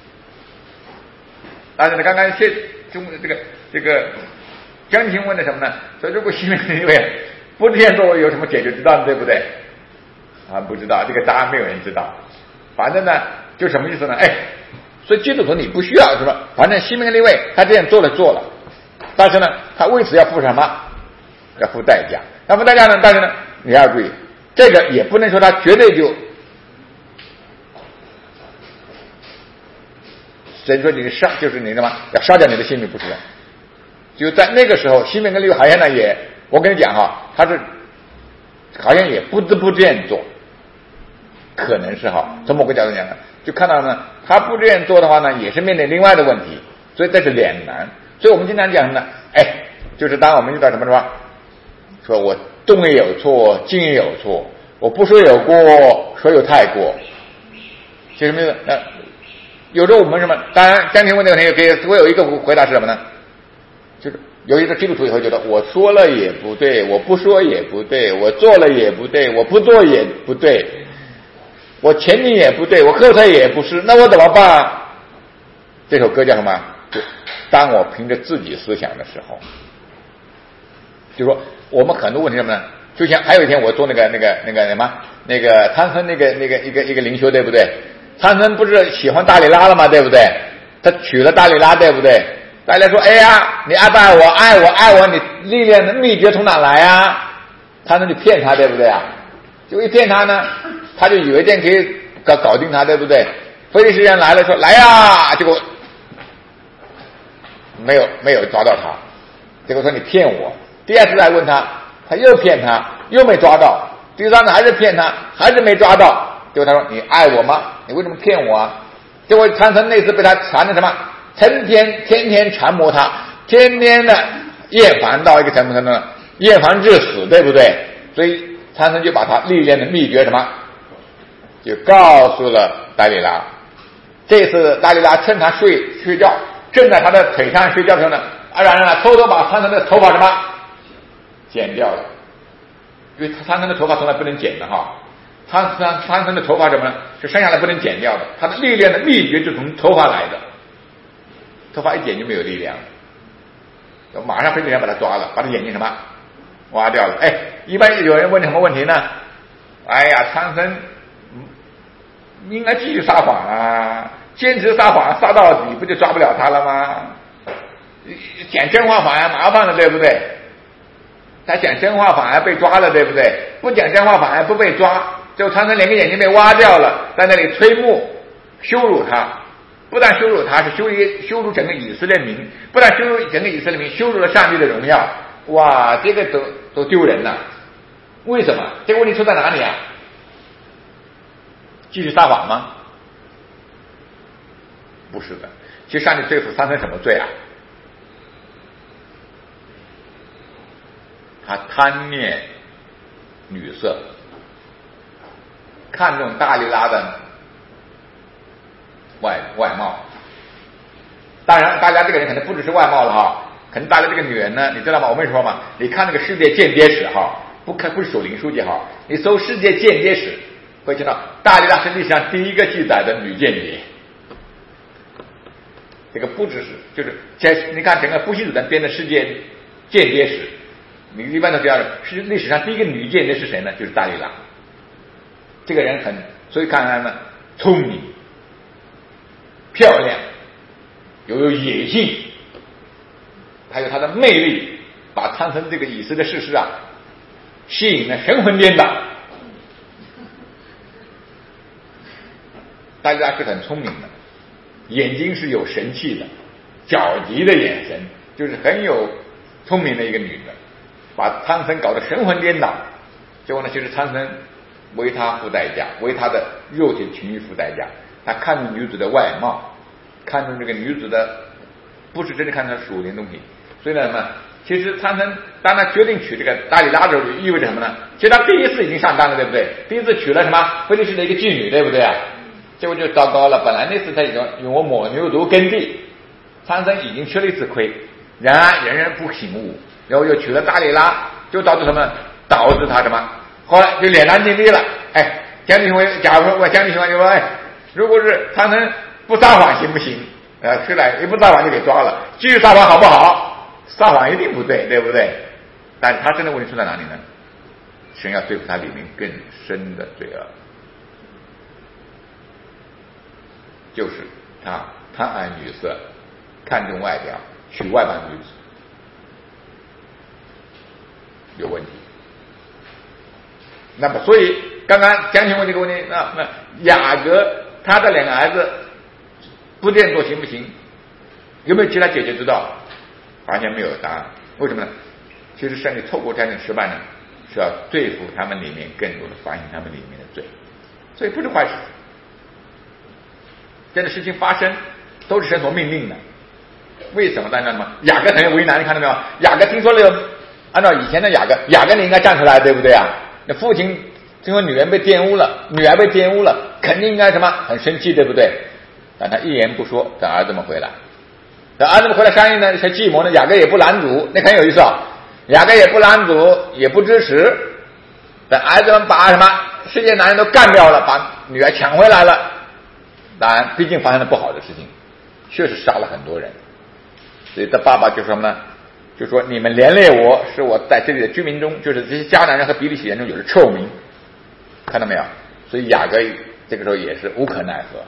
但是呢，刚刚这个江青问的什么呢？说如果西面因为不这样做有什么解决之道，对不对？不知道，这个答案没有人知道。反正呢，就什么意思呢？所以基督徒你不需要什么，反正西面利未他这样做了，但是呢，他为此要付什么？要付代价。那付代价呢？但是呢，你要注意，这个也不能说他绝对就神说你就是你的吗？要杀掉你的性命，不是的。就在那个时候，西面跟利未好像呢也。我跟你讲哈，他是好像也不得不这样做，可能是哈。从某个角度讲呢，就看到呢，他不这样做的话呢，也是面对另外的问题，所以这是两难。所以我们经常讲呢，就是当我们遇到什么，说我动也有错，静也有错，我不说有过，说有太过，是什么意思？有时候我们什么？当然，家庭问这个问题，我有一个回答是什么呢？就是有一个基督徒也会觉得，我说了也不对，我不说也不对，我做了也不对，我不做也不对，我前进也不对，我后退也不是，那我怎么办？这首歌叫什么？就当我凭着自己思想的时候，就说我们很多问题什么呢？就像还有一天我做那个什么汤森那个一个灵修，对不对？汤森不是喜欢大里拉了吗？对不对？他娶了大里拉，对不对？大家说，你爱不爱我？爱我，你历练的秘诀从哪来啊？他就骗他，对不对啊？就一骗他呢，他就以为这样可以搞定他，对不对？非利士人来了，说来呀，结果没有抓到他，结果说你骗我。第二次来问他，他又骗他，又没抓到。第三次还是骗他，还是没抓到。结果他说你爱我吗？你为什么骗我啊？结果汤森那次被他缠的什么？天天缠磨他，天天的厌烦到一个什么程度呢？厌烦致死，对不对？所以参孙就把他历练的秘诀什么，就告诉了达里拉。这次达里拉趁他睡觉，正在他的腿上睡觉的时候呢，然后呢偷偷把参孙的头发什么剪掉了，因为参孙的头发从来不能剪的哈。参孙的头发什么呢？是生下来不能剪掉的。他的历练的秘诀就从头发来的，头发一剪就没有力量了，马上非得要把他抓了，把他眼睛什么挖掉了。一般有人问什么问题呢？哎呀，参孙应该继续撒谎啊，坚持撒谎撒到底，不就抓不了他了吗？讲真话反而麻烦了，对不对？他讲真话反而被抓了，对不对？不讲真话反而不被抓，就参孙连个眼睛被挖掉了，在那里吹目羞辱他，不但羞辱他，是羞辱整个以色列民，不但羞辱整个以色列民，羞辱了上帝的荣耀。哇，这个都丢人了。为什么？这个问题出在哪里啊？继续撒谎吗？不是的。其实上帝对付参孙什么罪啊？他贪恋女色，看中大利拉的外貌。当然大家这个人可能不只是外貌了哈，可能大家这个女人呢，你知道吗？我们说嘛，你看那个世界间谍史哈，不是属灵书籍哈，你搜世界间谍史会知道大利拉是历史上第一个记载的女间谍。这个不只是就是你看整个布希主人编的世界间谍史，你一般都知道是历史上第一个女间谍是谁呢？就是大利拉。这个人所以看看呢，聪明、漂亮，有野性，还有他的魅力，把参孙这个以色列士师啊吸引得神魂颠倒。大利拉是很聪明的，眼睛是有神气的，皎洁的眼神，就是很有聪明的一个女的，把参孙搞得神魂颠倒。结果呢，其实参孙为他付代价，为他的肉体情欲付代价。他看中女子的外貌，看中这个女子的，不是真正看她属灵东西。所以呢，其实参孙当他决定娶这个大利拉的时候，意味着什么呢？其实他第一次已经上当了，对不对？第一次娶了什么非利士的一个妓女，对不对啊？结果就糟糕了。本来那次他已经用我抹牛犊耕地，参孙已经吃了一次亏，然而人人不醒悟，然后又娶了大利拉，就导致什么？导致他什么？后来就脸难尽地了。江启伟，假如我江启伟就说，如果是参孙不撒谎行不行？出来一不撒谎就给抓了，继续撒谎好不好？撒谎一定不对，对不对？但是他真的问题出在哪里呢？神要对付他里面更深的罪恶，就是他贪爱女色，看重外表，娶外邦女子，有问题。那么，所以刚刚江晴问这个问题，那雅各他的两个儿子不这样做行不行？有没有其他解决之道？发现没有答案。为什么呢？其实上帝透过这样的失败呢，是要对付他们里面更多的反省他们里面的罪，所以不是坏事。这样的事情发生都是神所命令的。为什么？大家知道吗？雅各很为难，你看到没有？雅各听说了，按照以前的雅各你应该站出来，对不对啊？那父亲听说女儿被玷污了，肯定应该什么很生气，对不对？但他一言不说，等儿子们回来。等儿子们回来商议呢，一些计谋呢，雅各也不拦阻，那很有意思啊。雅各也不拦阻，也不支持。等儿子们把什么世界男人都干掉了，把女儿抢回来了。当然，毕竟发生了不好的事情，确实杀了很多人。所以他爸爸就说什么呢？就说你们连累我，是我在这里的居民中，就是这些迦南人和比利洗人中有了臭名，看到没有？所以雅各这个时候也是无可奈何。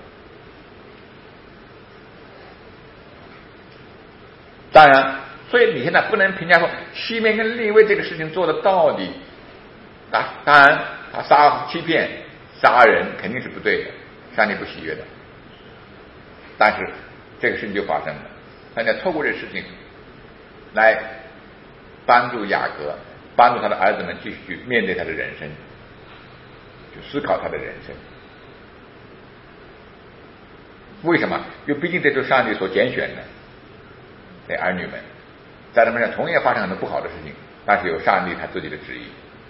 当然，所以你现在不能评价说西面跟利未这个事情做的到底啊，当然他欺骗杀人肯定是不对的，上帝不喜悦的。但是这个事情就发生了，大家透过这个事情来帮助雅各，帮助他的儿子们继续去面对他的人生，去思考他的人生。为什么？因为毕竟这是上帝所拣选的儿女们， 在他们身上同样发生很多不好的事情，但是有上帝他自己的旨意。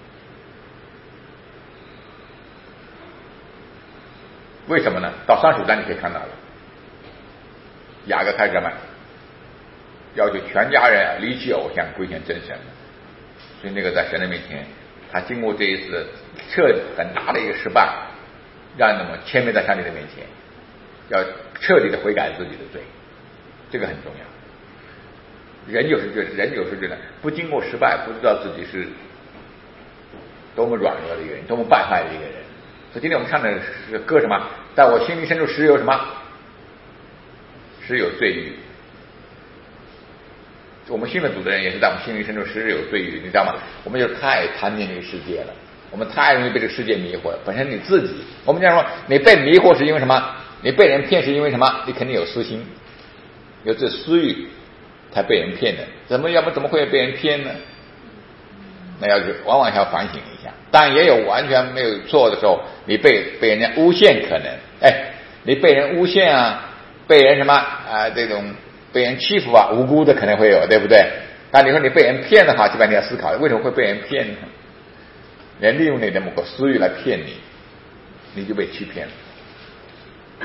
为什么呢？到35章你可以看到了，雅各开始什么？要求全家人离弃偶像，归向真神。所以那个在神的面前，他经过这一次很大的一个失败，让他们谦卑在上帝的面前，要彻底的悔改自己的罪，这个很重要。人有时觉得不经过失败，不知道自己是多么软弱的一个人，多么败坏的一个人。所以今天我们唱的是歌什么？在我心灵深处时有什么？时有罪欲。我们信了主的人也是在我们心灵深处时有罪欲，你知道吗？我们就太贪恋这个世界了，我们太容易被这个世界迷惑了。本身你自己，我们讲说你被迷惑是因为什么？你被人骗是因为什么？你肯定有私心，有这私欲才被人骗的。要么怎么会被人骗呢？那往往要反省一下。但也有完全没有错的时候，你被人家诬陷，可能你被人诬陷啊，被人什么这种被人欺负啊，无辜的可能会有，对不对？但你说你被人骗的话，基本上你要思考为什么会被人骗呢？人利用你的某个私欲来骗你，你就被欺骗了。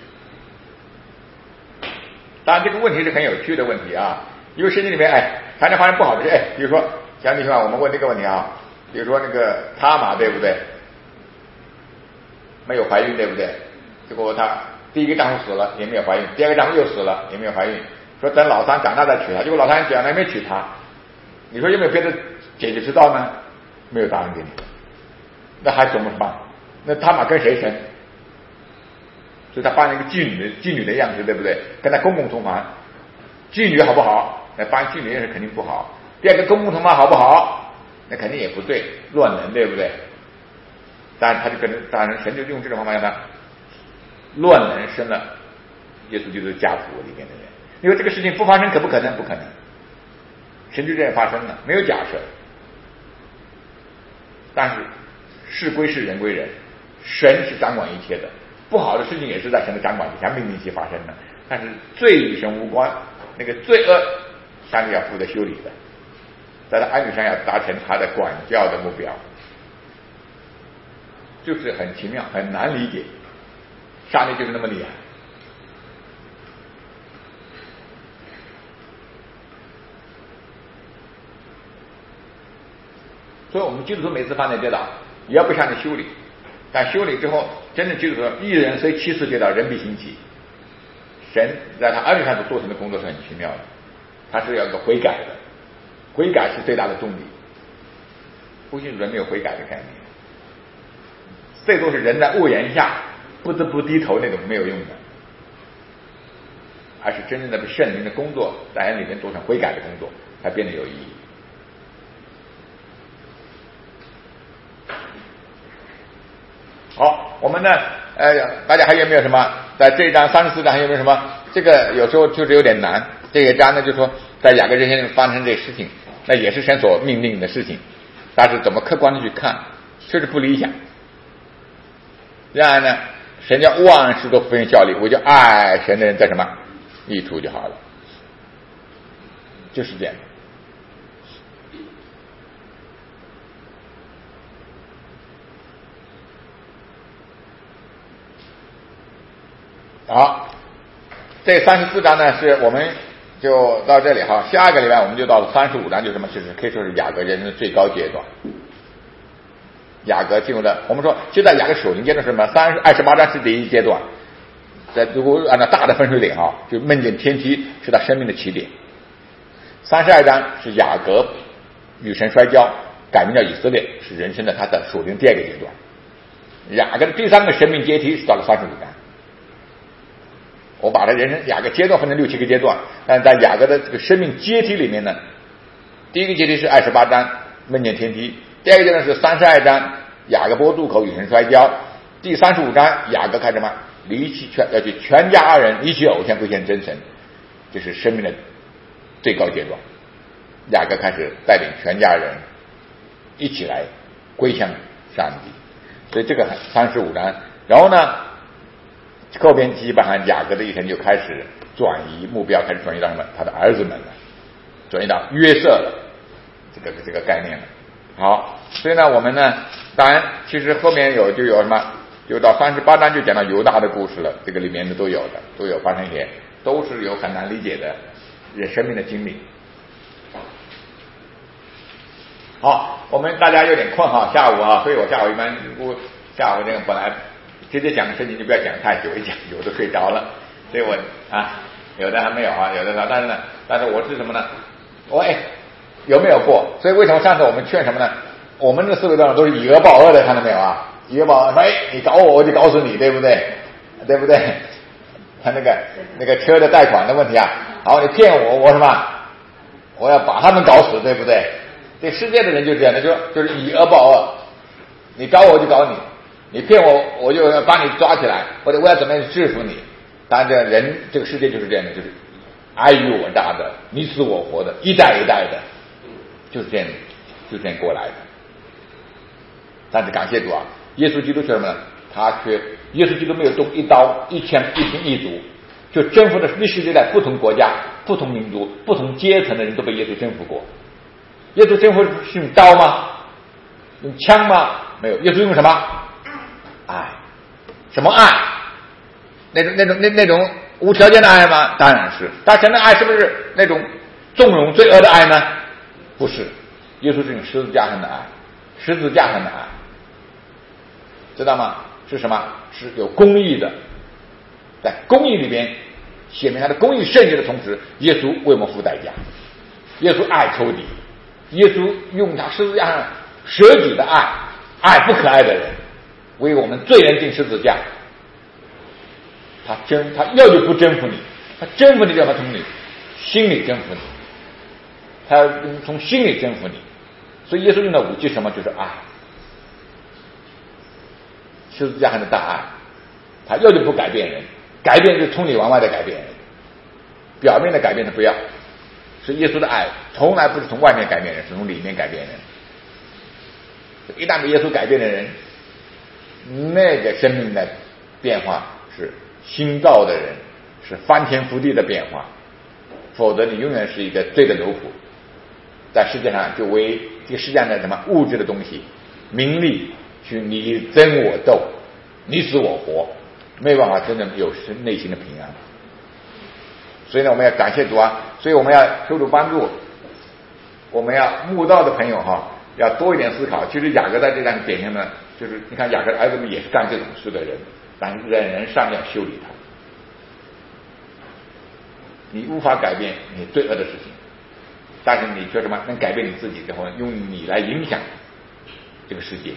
当然这个问题是很有趣的问题啊，因为圣经里面常常发生不好的事。比如说像弟兄我们问这个问题啊，比如说那个他玛，对不对？没有怀孕，对不对？结果他第一个丈夫死了也没有怀孕，第二个丈夫又死了也没有怀孕，说等老三长大再娶她，结果老三长大没娶她。你说有没有别的解决之道呢？没有答案给你。那还怎么办？那他玛跟谁生？所以他扮了一个妓女的样子，对不对？跟他公公同房，妓女好不好？那扮妓女也是肯定不好。第二个公公同房好不好？那肯定也不对，乱伦，对不对？当然他就当然神就用这种方法让他乱伦生了耶稣基督家谱里面的人。因为这个事情不发生可不可能？不可能，神就这样发生了，没有假设。但是事归事，人归人，神是掌管一切的，不好的事情也是在神的掌管之下命令期发生的。但是罪与神无关，那个罪恶上帝要负责修理的，在他儿女上要达成他的管教的目标，就是很奇妙，很难理解。上帝就是那么厉害。所以我们基督徒每次犯罪跌倒，也要被上帝修理。但修理之后，真正基督徒一人虽7次跌倒，人必兴起。神在他儿女上所做成的工作是很奇妙的，他是要有个悔改的，悔改是最大的动力。不信人没有悔改的概念，最多是人在恶言下不得不低头那种没有用的，而是真正的被圣灵的工作在人里面做成悔改的工作，才变得有意义。好，我们呢大家还有没有什么在这一章34章还有没有什么？这个有时候就是有点难。这一章呢就说在雅各这些发生这事情，那也是神所命令的事情，但是怎么客观的去看确实不理想。然而呢，神叫万事都服人效力，我就爱神的人在什么益处就好了，就是这样。好，这34章呢是我们就到这里哈，下个礼拜我们就到了35章，就什么，就是可以说是雅各人生的最高阶段。雅各进入了，我们说就在雅各属灵阶段是什么？28章是第一阶段，如果按照大的分水岭啊，就梦见天梯是他生命的起点。32章是雅各与神摔跤，改名叫以色列，是人生的他的属灵第二个阶段。雅各的第三个生命阶梯是到了35章。我把他人生雅各阶段分成6、7个阶段，但在雅各的这个生命阶梯里面呢，第一个阶梯是28章梦见天梯，第二个阶段是32章雅各波渡口与神摔跤，第35章雅各开始嘛要去全家人离弃偶像归向真神，这是生命的最高阶段。雅各开始带领全家人一起来归向上帝，所以这个35章，然后呢后边基本上雅各的一生就开始转移目标，开始转移到什么？他的儿子们了。 转移到约瑟了这个概念了。好，所以呢，我们呢，当然其实后面就有什么，就到38章就讲到犹大的故事了，这个里面的都有发生一些，都是有很难理解的人生命的经历。好，我们大家有点困哈，下午啊，所以我下午一般下午这个本来直接讲的事情就不要讲太久，一讲有的睡着了，所以我有的还没有啊，有的但是我是什么呢？有没有过？所以为什么上次我们劝什么呢？我们的思维当中都是以恶报恶的，看到没有啊？以恶报恶，你搞我就搞死你，对不对？对不对？他那个车的贷款的问题啊，好，你骗我什么？我要把他们搞死，对不对？这世界的人就这样的，就是以恶报恶，你搞我就搞你，你骗我就要把你抓起来，或者我要怎么样制服你。当然这个世界就是这样的，就是尔虞我诈的，你死我活的，一代一代的，就是这样过来的。但是感谢主啊，耶稣基督是什么呢？耶稣基督没有动一刀一枪一兵一卒，就征服了历史时代不同国家、不同民族、不同阶层的人都被耶稣征服过。耶稣征服是用刀吗？用枪吗？没有，耶稣用什么？爱。什么爱？那种无条件的爱吗？当然是。但神的爱是不是那种纵容罪恶的爱呢？不是，耶稣是用十字架上的爱，十字架上的爱，知道吗？是什么？是有公义的，在公义里边显明他的公义圣洁的同时，耶稣为我们付代价，耶稣爱仇敌，耶稣用他十字架上舍己的爱不可爱的人，为我们罪人钉十字架。他要就不征服你，他征服你就要从你心里征服你，他要从心里征服你。所以耶稣用的武器什么？就是爱，十字架上的大爱。他要就不改变人，改变就从里往外的改变人，表面的改变的不要。所以耶稣的爱从来不是从外面改变人，是从里面改变人。一旦被耶稣改变的人，那个生命的变化是新造的人，是翻天覆地的变化。否则你永远是一个罪的奴仆，在世界上就为这个世界上的什么物质的东西、名利去你争我斗，你死我活，没办法真正有内心的平安。所以呢，我们要感谢主啊！所以我们要求主帮助，我们要慕道的朋友要多一点思考。其实雅各在这张典型呢，就是你看雅各的儿子们也是干这种事的人，但是人上要修理他。你无法改变你罪恶的事情，但是你说什么能改变你自己之后，用你来影响这个世界，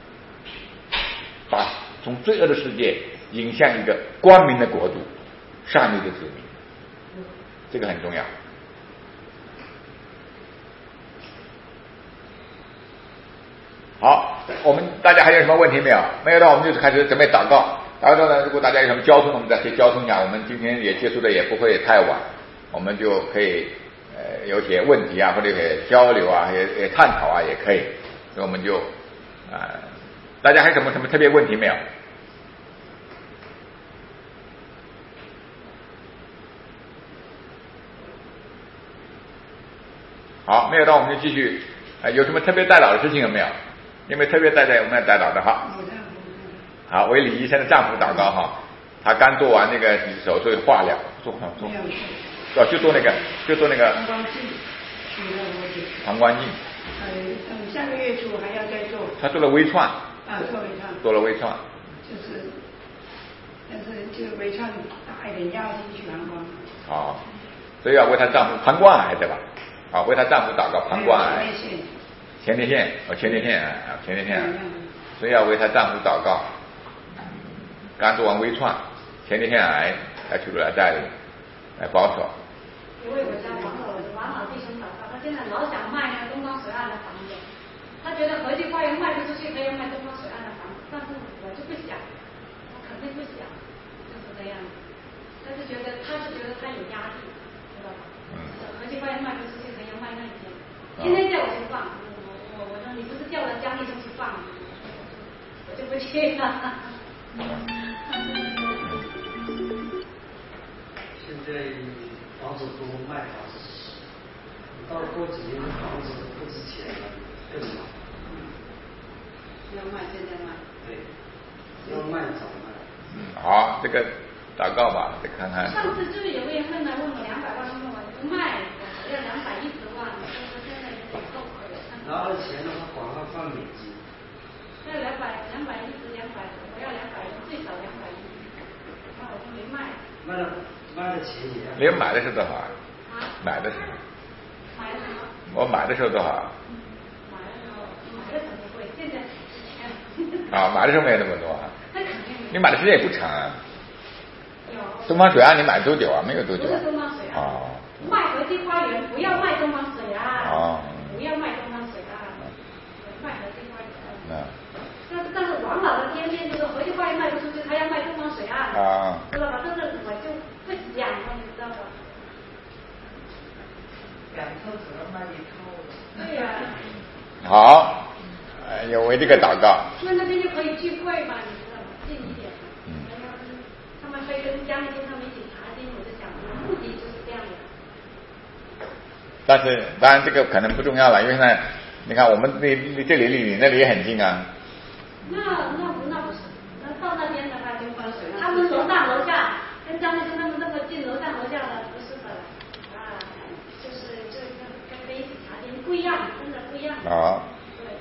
把从罪恶的世界引向一个光明的国度，上帝的子民，这个很重要。好，我们大家还有什么问题没有？没有的，我们就开始准备祷告。祷告呢，如果大家有什么交通，我们再可以交通一下。我们今天也结束的也不会太晚，我们就可以有些问题啊，或者也交流啊，也探讨啊，也可以。所以我们就大家还有什么特别问题没有？好，没有的，我们就继续。有什么特别代祷的事情有没有？有没有特别代我们要代祷的哈？好，为李医生的丈夫祷告哈，他刚做完那个手术化疗，就做那个膀胱镜。 下个月初还要再做。 他做了微创。做了微创。 但是这个微创打一点药进去膀胱。 好，所以要为他丈夫膀胱癌对吧？好，为他丈夫祷告膀胱癌。前列腺，所以要为她丈夫祷告。刚做完微创，前列腺癌，要求主来带领，来保守。 为我家王老弟兄祷告，他现在老想卖那个东方水岸的房子，他觉得和记花园卖不出去，可以卖东方水岸的房子，但是我就不想，我肯定不想，就是这样。他是觉得他有压力，知道吧？和记花园卖不出去，可以卖那间，天天叫我去放。我说你不是叫了江医生去放，我就不去了。 现在房子都卖房子， 到过几年房子不值钱了，更麻烦。 要卖现在卖。 对，要卖早卖。 好，这个祷告吧，再看看。 上次就是有位问了，问我200万，问我不卖，我要210万，我说现在有点后悔了。 拿了钱的话，管他放美金。 要210，我要200，最少210，那我就没卖。 卖的钱也要。 你买的是多少啊？买的时候。 买的什么？ 我买的时候多少？ 买的时候不贵，现在买的时候没有那么多啊。 那肯定没有。 你买的时间也不长啊。 有。 东方水岸你买多久啊？没有多久。 不是东方水岸。卖和记花园，不要卖东方水岸。不要卖东方水岸，卖和记花园。但是王老的天天就是和记花园卖不出去，他要卖东方水岸。知道吧？这是我就会讲的，你知道吧？ 2套只能卖1套。 对呀。 好，有为这个祷告。 那边就可以聚会嘛，你知道吗？近一点。他们可以跟家里跟他们一起查经，我就想目的就是这样的。 但是当然这个可能不重要了，因为呢，你看我们这里离你那里也很近啊。 那不是，那到那边的话就他们楼上楼下跟家里跟他们那么近，楼上楼下的不是的就是跟一起查经不一样，真的不一样。对。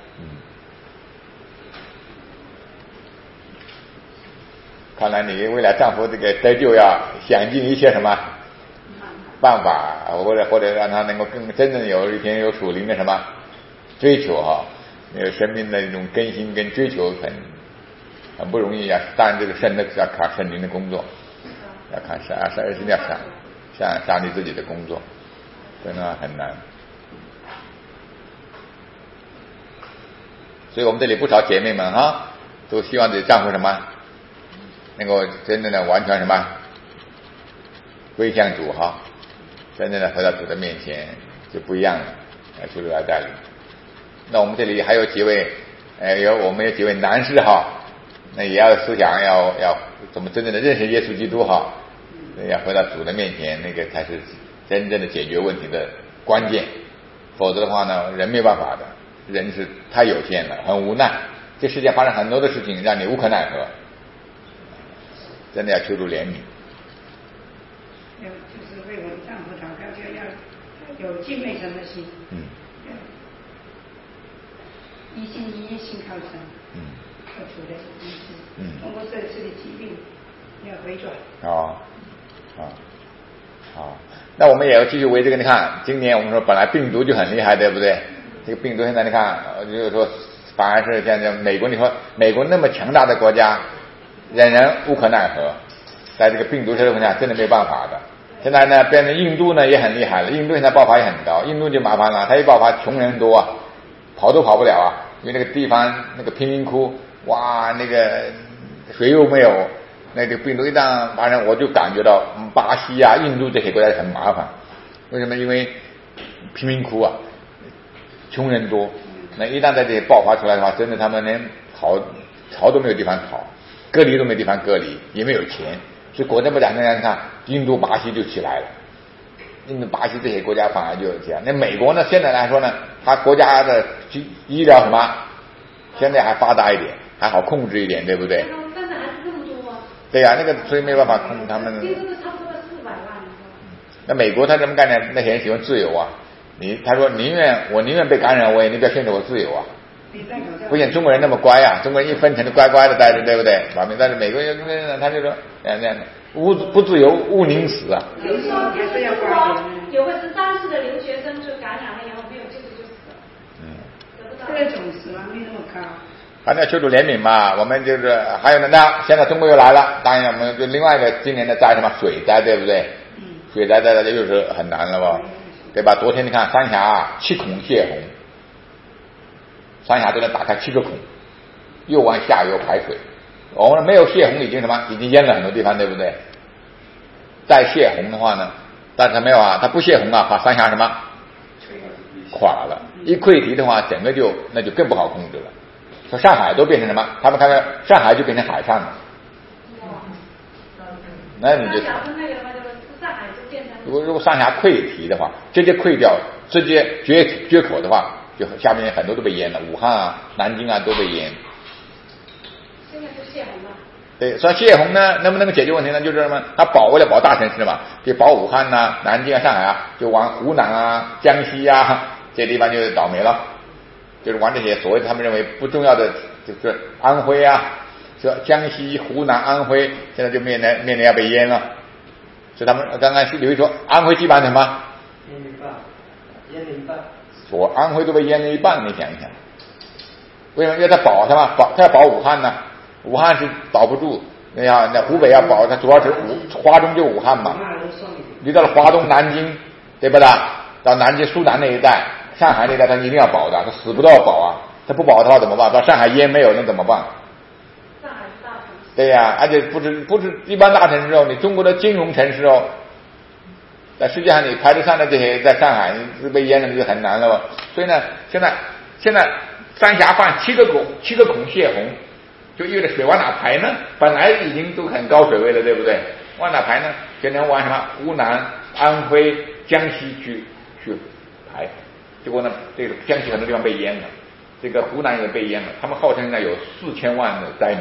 看来你为了丈夫这个得救要想尽一些什么办法，或者让他能够更真正有一天有属灵的什么追求生命的一种更新跟追求很不容易啊。当然这个圣的要靠圣灵的工作，要看上你自己的工作，真的很难。所以我们这里不少姐妹们都希望自己丈夫什么能够真正的完全什么归向主真正的回到主的面前就不一样了，求主来带领。那我们这里还有几位我们有几位男士那也要思想要怎么真正的认识耶稣基督要回到主的面前，那个才是真正的解决问题的关键。否则的话呢，人没办法的，人是太有限了，很无奈。这世界发生很多的事情让你无可奈何，真的要求助怜悯。 就是为我的丈夫祷告，就要有敬畏神的心。一心一意信靠神。靠主的医治。通过这次的疾病要回转。 那我们也要继续为这个，你看今年我们说本来病毒就很厉害，对不对？这个病毒现在你看就是说反而是现在美国，你说美国那么强大的国家人无可奈何，在这个病毒社会下真的没办法的。现在呢变成印度呢也很厉害了，印度现在爆发也很高，印度就麻烦了，它一爆发穷人多跑都跑不了因为那个地方那个贫民窟那个水又没有，那个病毒一旦发生，我就感觉到巴西印度这些国家很麻烦。为什么？因为贫民窟穷人多，那一旦在这里爆发出来的话，真的他们连逃都没有地方逃，隔离都没地方隔离，也没有钱，所以国家不讲，你看印度巴西就起来了，印度巴西这些国家反而就这样。那美国呢，现在来说呢，它国家的医疗什么现在还发达一点，还好控制一点，对不对？ 但是还是这么多对呀，那个所以没办法控制他们。 听说是差不多400万。 那美国他这么干呢？那些人喜欢自由他说我宁愿被感染，我也宁愿限制我自由不像中国人那么乖中国人1分钱都乖乖的待着，对不对？但是美国人他就说这样的不自由勿宁死听说就是有个13岁的留学生就感染了以后没有救治就死了。 这个总死亡率那么高。 反正求主怜悯嘛，我们就是还有呢，现在中国又来了，当然我们就另外一个今年的灾什么水灾，对不对？水灾大家又是很难了对吧？昨天你看三峡7孔泄洪，三峡都能打开7个孔，又往下游排水。我们没有泄洪已经淹了很多地方，对不对？再泄洪的话呢，但是没有它不泄洪把三峡垮了，一溃堤的话，整个那就更不好控制了。说上海都变成什么？他们看到上海就变成海上了。那你就如果上峡溃堤的话，直接溃掉直接决口的话，就下面很多都被淹了，武汉啊、南京啊都被淹。 现在是泄洪了。 对，所以泄洪呢，能不能解决问题呢？就是什么？他为了保大城市嘛，就保武汉呐、南京啊、上海啊，就往湖南啊、江西啊这些地方就倒霉了，就是往这些所谓他们认为不重要的，就是安徽啊，这江西、湖南、安徽现在就面临要被淹了。所以他们刚刚刘毅说，安徽基本上什么？ 淹了一半。 说安徽都被淹了一半，你想一想，为什么？因为他保什么？他要保武汉呢？武汉是保不住，那湖北要保，它主要是华中就武汉嘛。你到了华东、南京，对不啦？到南京、苏南那一带、上海那一带，他一定要保的，他死不都要保啊！他不保的话怎么办？到上海淹没有，那怎么办？ 上海是大城市。 对呀，而且不是一般大城市哦，你中国的金融城市哦，在世界上你排得上的这些，在上海你被淹了就很难了。所以呢，现在三峡泛7个孔泄洪。就意味着水往哪排呢？本来已经都很高水位了，对不对？往哪排呢？就能往什么湖南、安徽、江西去排。结果呢，这个江西很多地方被淹了，这个湖南也被淹了。他们号称呢有4000万的灾民，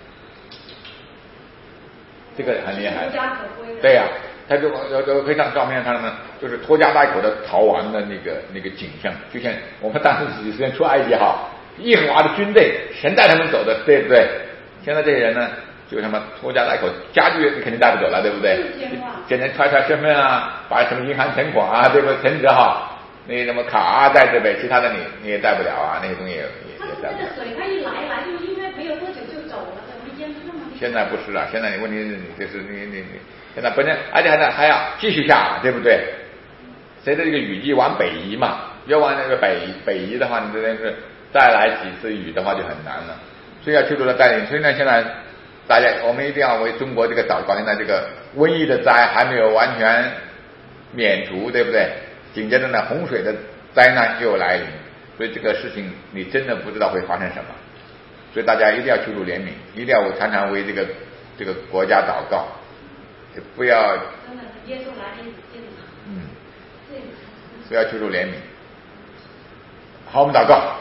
这个很厉害。 无家可归的。 对呀、他就可以上照片上呢，就是拖家带口的逃亡的那个景象，就像我们当时几十年出埃及哈。义和华的军队神带他们走的，对不对？现在这些人呢，就什么拖家带口，家具肯定带不走了，对不对？简单揣身份啊，把什么银行存款啊，这个存折哈，那什么卡啊带着呗，其他的你也带不了啊，那些东西也带不了。 水它一来就应该没有多久就走了，怎么淹那么厉害？ 现在不是了，现在你问题就是你现在本身而且还要继续下，对不对？随着这个雨季往北移嘛，要往那个北移的话，你这边是。再来几次雨的话就很难了，所以要求助的带领。所以呢，现在大家我们一定要为中国这个祷告。现在这个瘟疫的灾还没有完全免除，对不对？紧接着呢，洪水的灾难又来临，所以这个事情你真的不知道会发生什么。所以大家一定要求助怜悯，一定要常常为这个国家祷告，不要真的耶稣来临近了。 不要求助怜悯。好，我们祷告。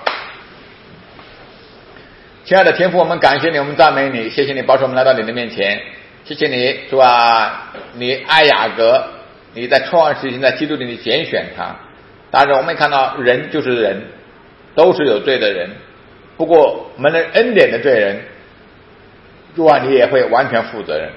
亲爱的天父，我们感谢你，我们赞美你，谢谢你保守我们来到你的面前，谢谢你主啊，你爱雅各，你在创世纪在基督里你拣选他。当然我们也看到人就是人，都是有罪的人，不过我们的恩典的罪人，主啊，你也会完全负责任。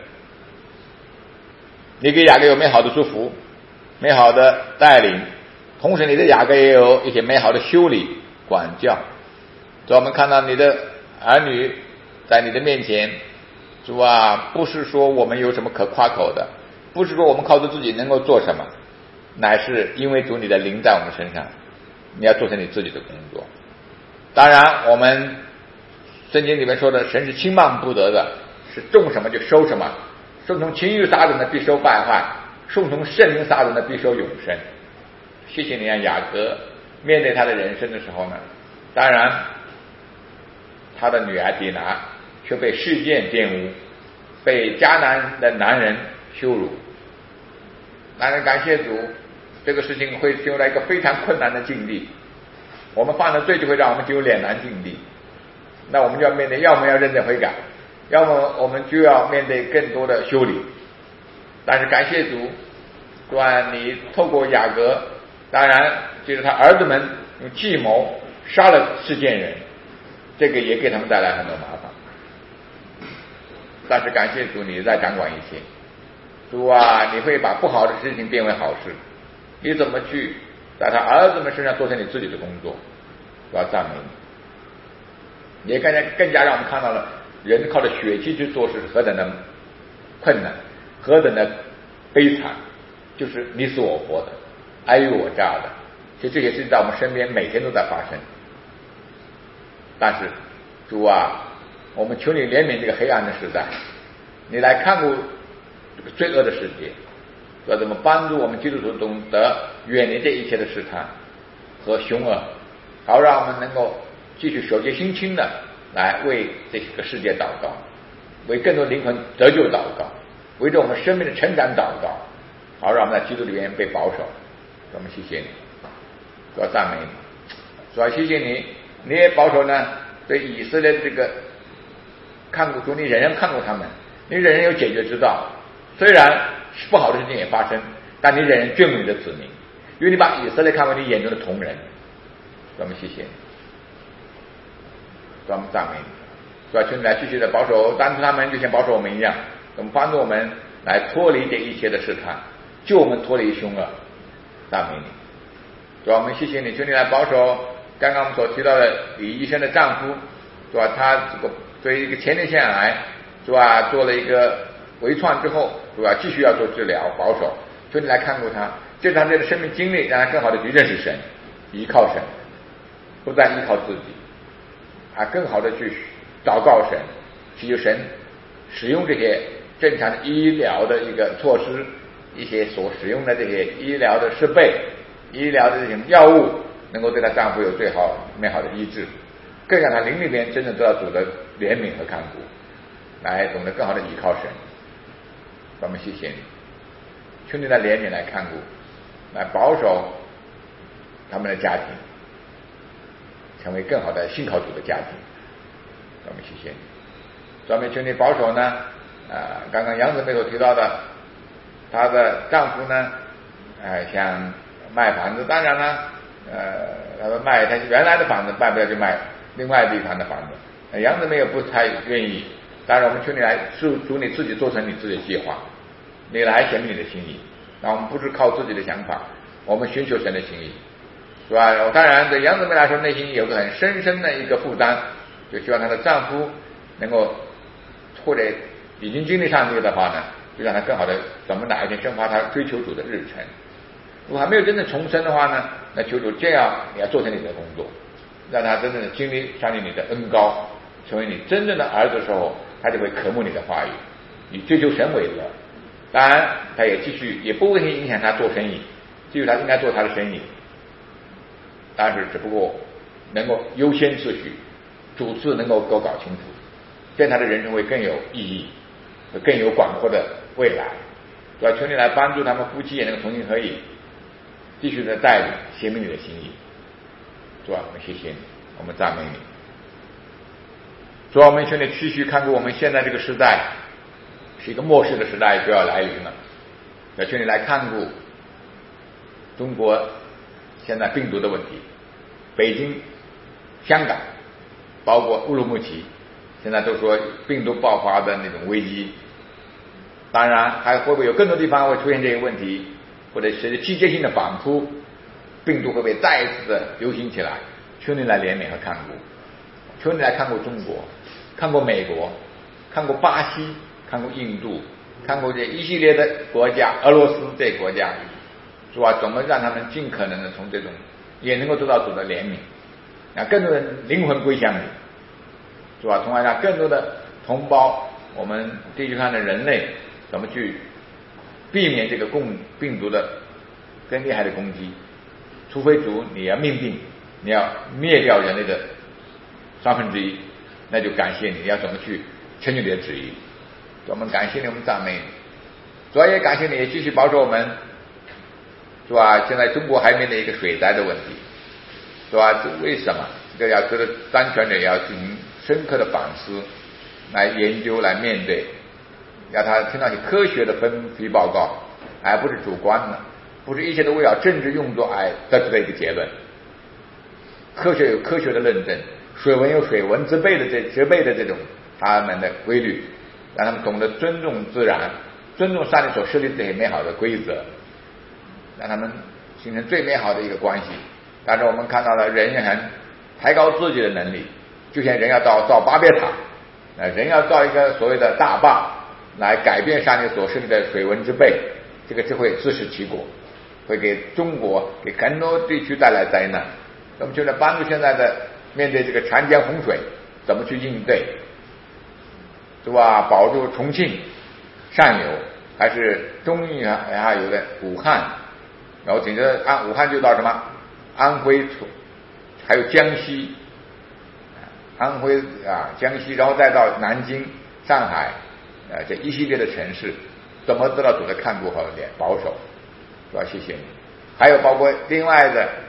你给雅各有美好的祝福，美好的带领，同时你的雅各也有一些美好的修理管教。主啊，我们看到你的儿女在你的面前，主啊，不是说我们有什么可夸口的，不是说我们靠着自己能够做什么，乃是因为主你的灵在我们身上，你要做成你自己的工作。当然我们圣经里面说的神是轻慢不得的，是种什么就收什么，顺从情欲撒种的必收败坏，顺从圣灵撒种的必收永生。谢谢你啊，雅各面对他的人生的时候呢，当然他的女儿底拿却被世界玷污，被迦南的男人羞辱。男人感谢主，这个事情会进入到一个非常困难的境地，我们犯了罪就会让我们进入两难境地，那我们就要面对，要么要认真悔改，要么我们就要面对更多的修理。但是感谢主，主啊，你透过雅各，当然就是他儿子们用计谋杀了世件人，这个也给他们带来很多麻烦。但是感谢主，你在掌管一切。主啊，你会把不好的事情变为好事，你怎么去在他儿子们身上做成你自己的工作？主要赞美你，也更加让我们看到了人靠着血气去做事是何等的困难，何等的悲惨，就是你死我活的，尔虞我诈的，其实这些事情在我们身边每天都在发生。但是主啊，我们求你怜悯这个黑暗的时代，你来看顾这个罪恶的世界，要怎么帮助我们基督徒懂得远离这一切的试探和凶恶，好让我们能够继续手洁心清的来为这个世界祷告，为更多灵魂得救祷告，为着我们生命的成长祷告，好让我们在基督里面被保守。我们谢谢你， 主要赞美你，主要谢谢你，你也保守呢对以色列的这个看顾，主你仍然看顾他们，你仍然有解决之道，虽然不好的事情也发生，但你仍然眷顾你的子民，因为你把以色列看为你眼中的同人。主我们谢谢你，主我们赞美你，主要求你来继续的保守，当初他们就像保守我们一样，我们帮助我们来脱离这一切的试探，救我们脱离凶恶，赞美你。主我们谢谢你，求你来保守刚刚我们所提到的李医生的丈夫，是吧？他这个对一个前列腺癌，是吧？做了一个微创之后，是吧？继续要做治疗，保守，求你来看顾他，借他这个生命经历，让他更好的去认识神，依靠神，不再依靠自己，更好的去祷告神，祈求神使用这些正常的医疗的一个措施，一些所使用的这些医疗的设备、医疗的这些药物，能够对她丈夫有最好美好的医治，更让她灵里边真正得到主的怜悯和看顾，来懂得更好的依靠神。我们谢谢你，求你的怜悯来看顾，来保守他们的家庭，成为更好的信靠主的家庭。我们谢谢你，专门求你保守呢。刚刚杨姊妹所提到的，她的丈夫呢，想卖房子，当然呢，他说卖他原来的房子，卖不了就卖另外地方的房子。杨姊妹也不太愿意，当然我们求你来主你自己做成你自己的计划，你来显明你的心意。那我们不是靠自己的想法，我们寻求神的心意，是吧？当然对杨姊妹来说，内心有个很深深的一个负担，就希望她的丈夫能够或者已经经历上帝的话呢，就让她更好的怎么哪一天生发她追求主的日程。如果还没有真正重生的话呢，那求主这样你要做成你的工作，让他真正的经历上帝你的恩膏，成为你真正的儿子的时候，他就会渴慕你的话语，以追求神为乐。当然他也继续也不会影响他做生意，继续他应该做他的生意，但是只不过能够优先次序主次能够搞清楚，这样他的人生会更有意义，更有广阔的未来。主要求你来帮助他们夫妻也能够重新合一，继续的带领显明你的心意。主啊，我们谢谢你，我们赞美你。主啊，我们求你继续看顾我们现在这个时代是一个末世的时代就要来临了，要求你来看顾中国现在病毒的问题，北京、香港，包括乌鲁木齐，现在都说病毒爆发的那种危机。当然还会不会有更多地方会出现这个问题，或者随着季节性的反扑，病毒会不会再一次的流行起来？求你来怜悯和看顾，求你来看顾中国，看顾美国，看顾巴西，看顾印度，看顾这一系列的国家，俄罗斯这国家，是吧？怎么让他们尽可能的从这种也能够得到主的怜悯，让更多人灵魂归向你，是吧？从而让更多的同胞，我们地球上的人类怎么去避免这个病毒的更厉害的攻击？除非主你要命定，你要灭掉人类的1/3，那就感谢你，要怎么去成就你的旨意？我们感谢你，我们赞美你，主要也感谢你，也继续保守我们，是吧？现在中国还面临一个水灾的问题，是吧？这为什么？这个要值得当权者要进行深刻的反思，来研究，来面对，让他听到你科学的分析报告，而不是主观的，不是一切都为了政治用作而得出的一个结论。科学有科学的认证，水文有水文之辈的这种他们的规律，让他们懂得尊重自然，尊重上帝所设立的这些美好的规则，让他们形成最美好的一个关系。但是我们看到了人也很抬高自己的能力，就像人要造巴别塔，人要造一个所谓的大坝来改变上帝所设立的水文之辈，这个就会自食其果，会给中国给很多地区带来灾难。我们就来帮助现在的面对这个长江洪水怎么去应对，是吧？保住重庆上游，还是中印还有的武汉，然后紧接着武汉就到什么安徽，还有江西，安徽江西，然后再到南京、上海这一系列的城市，怎么得到主的看顾和保守，是吧？谢谢你。还有包括另外的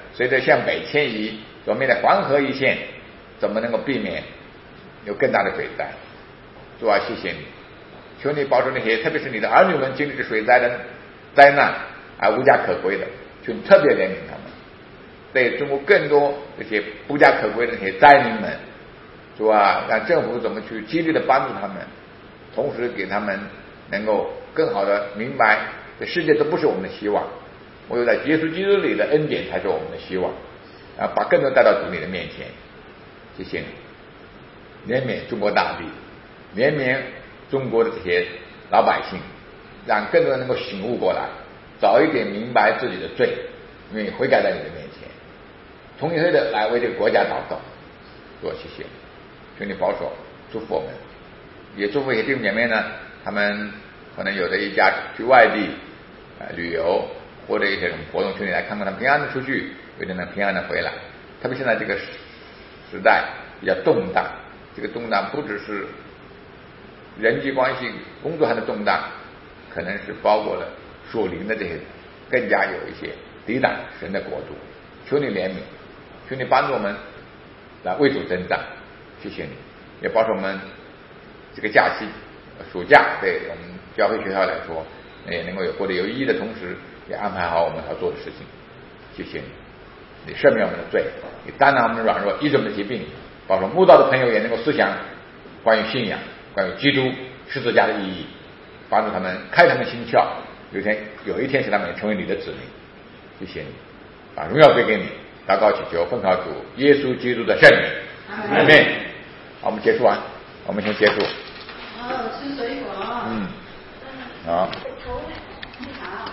随着向北迁移，左面的黄河一线，怎么能够避免有更大的水灾？主啊，谢谢你，求你保守那些，特别是你的儿女们经历着水灾的灾难而无家可归的，求你特别怜悯他们，对中国更多这些无家可归的那些灾民们，主啊，让政府怎么去激励的帮助他们，同时给他们能够更好的明白，这世界都不是我们的希望，唯有在耶稣基督里的恩典才是我们的希望，啊，把更多带到主你的面前。谢谢你，怜悯中国大地，怜悯中国的这些老百姓，让更多人能够醒悟过来，早一点明白自己的罪，愿意悔改在你的面前，同心的来为这个国家祷告。多谢谢，求你保守祝福我们，也祝福一些弟兄姐妹呢，他们可能有的一家去外地旅游或者一些什么活动，求你来看看他们平安的出去，有的能平安的回来。特别现在这个时代比较动荡，这个动荡不只是人际关系工作上的动荡，可能是包括了属灵的这些更加有一些抵挡神的国度。求你怜悯，求你帮助我们来为主征战，谢谢你，也保守我们这个假期暑假对我们教会学校来说也能够有过得有意义的同时，也安排好我们要做的事情。谢谢你，你赦免我们的罪，你担当我们的软弱，医治我们的疾病，保守慕道的朋友也能够思想关于信仰，关于基督十字架的意义，帮助他们开他们心窍，有一天使他们也成为你的子民。谢谢你，把荣耀归给你，祷告祈求奉靠主耶稣基督的圣名，阿们。好，我们结束完，我们先结束。 吃水果。 好。 你好。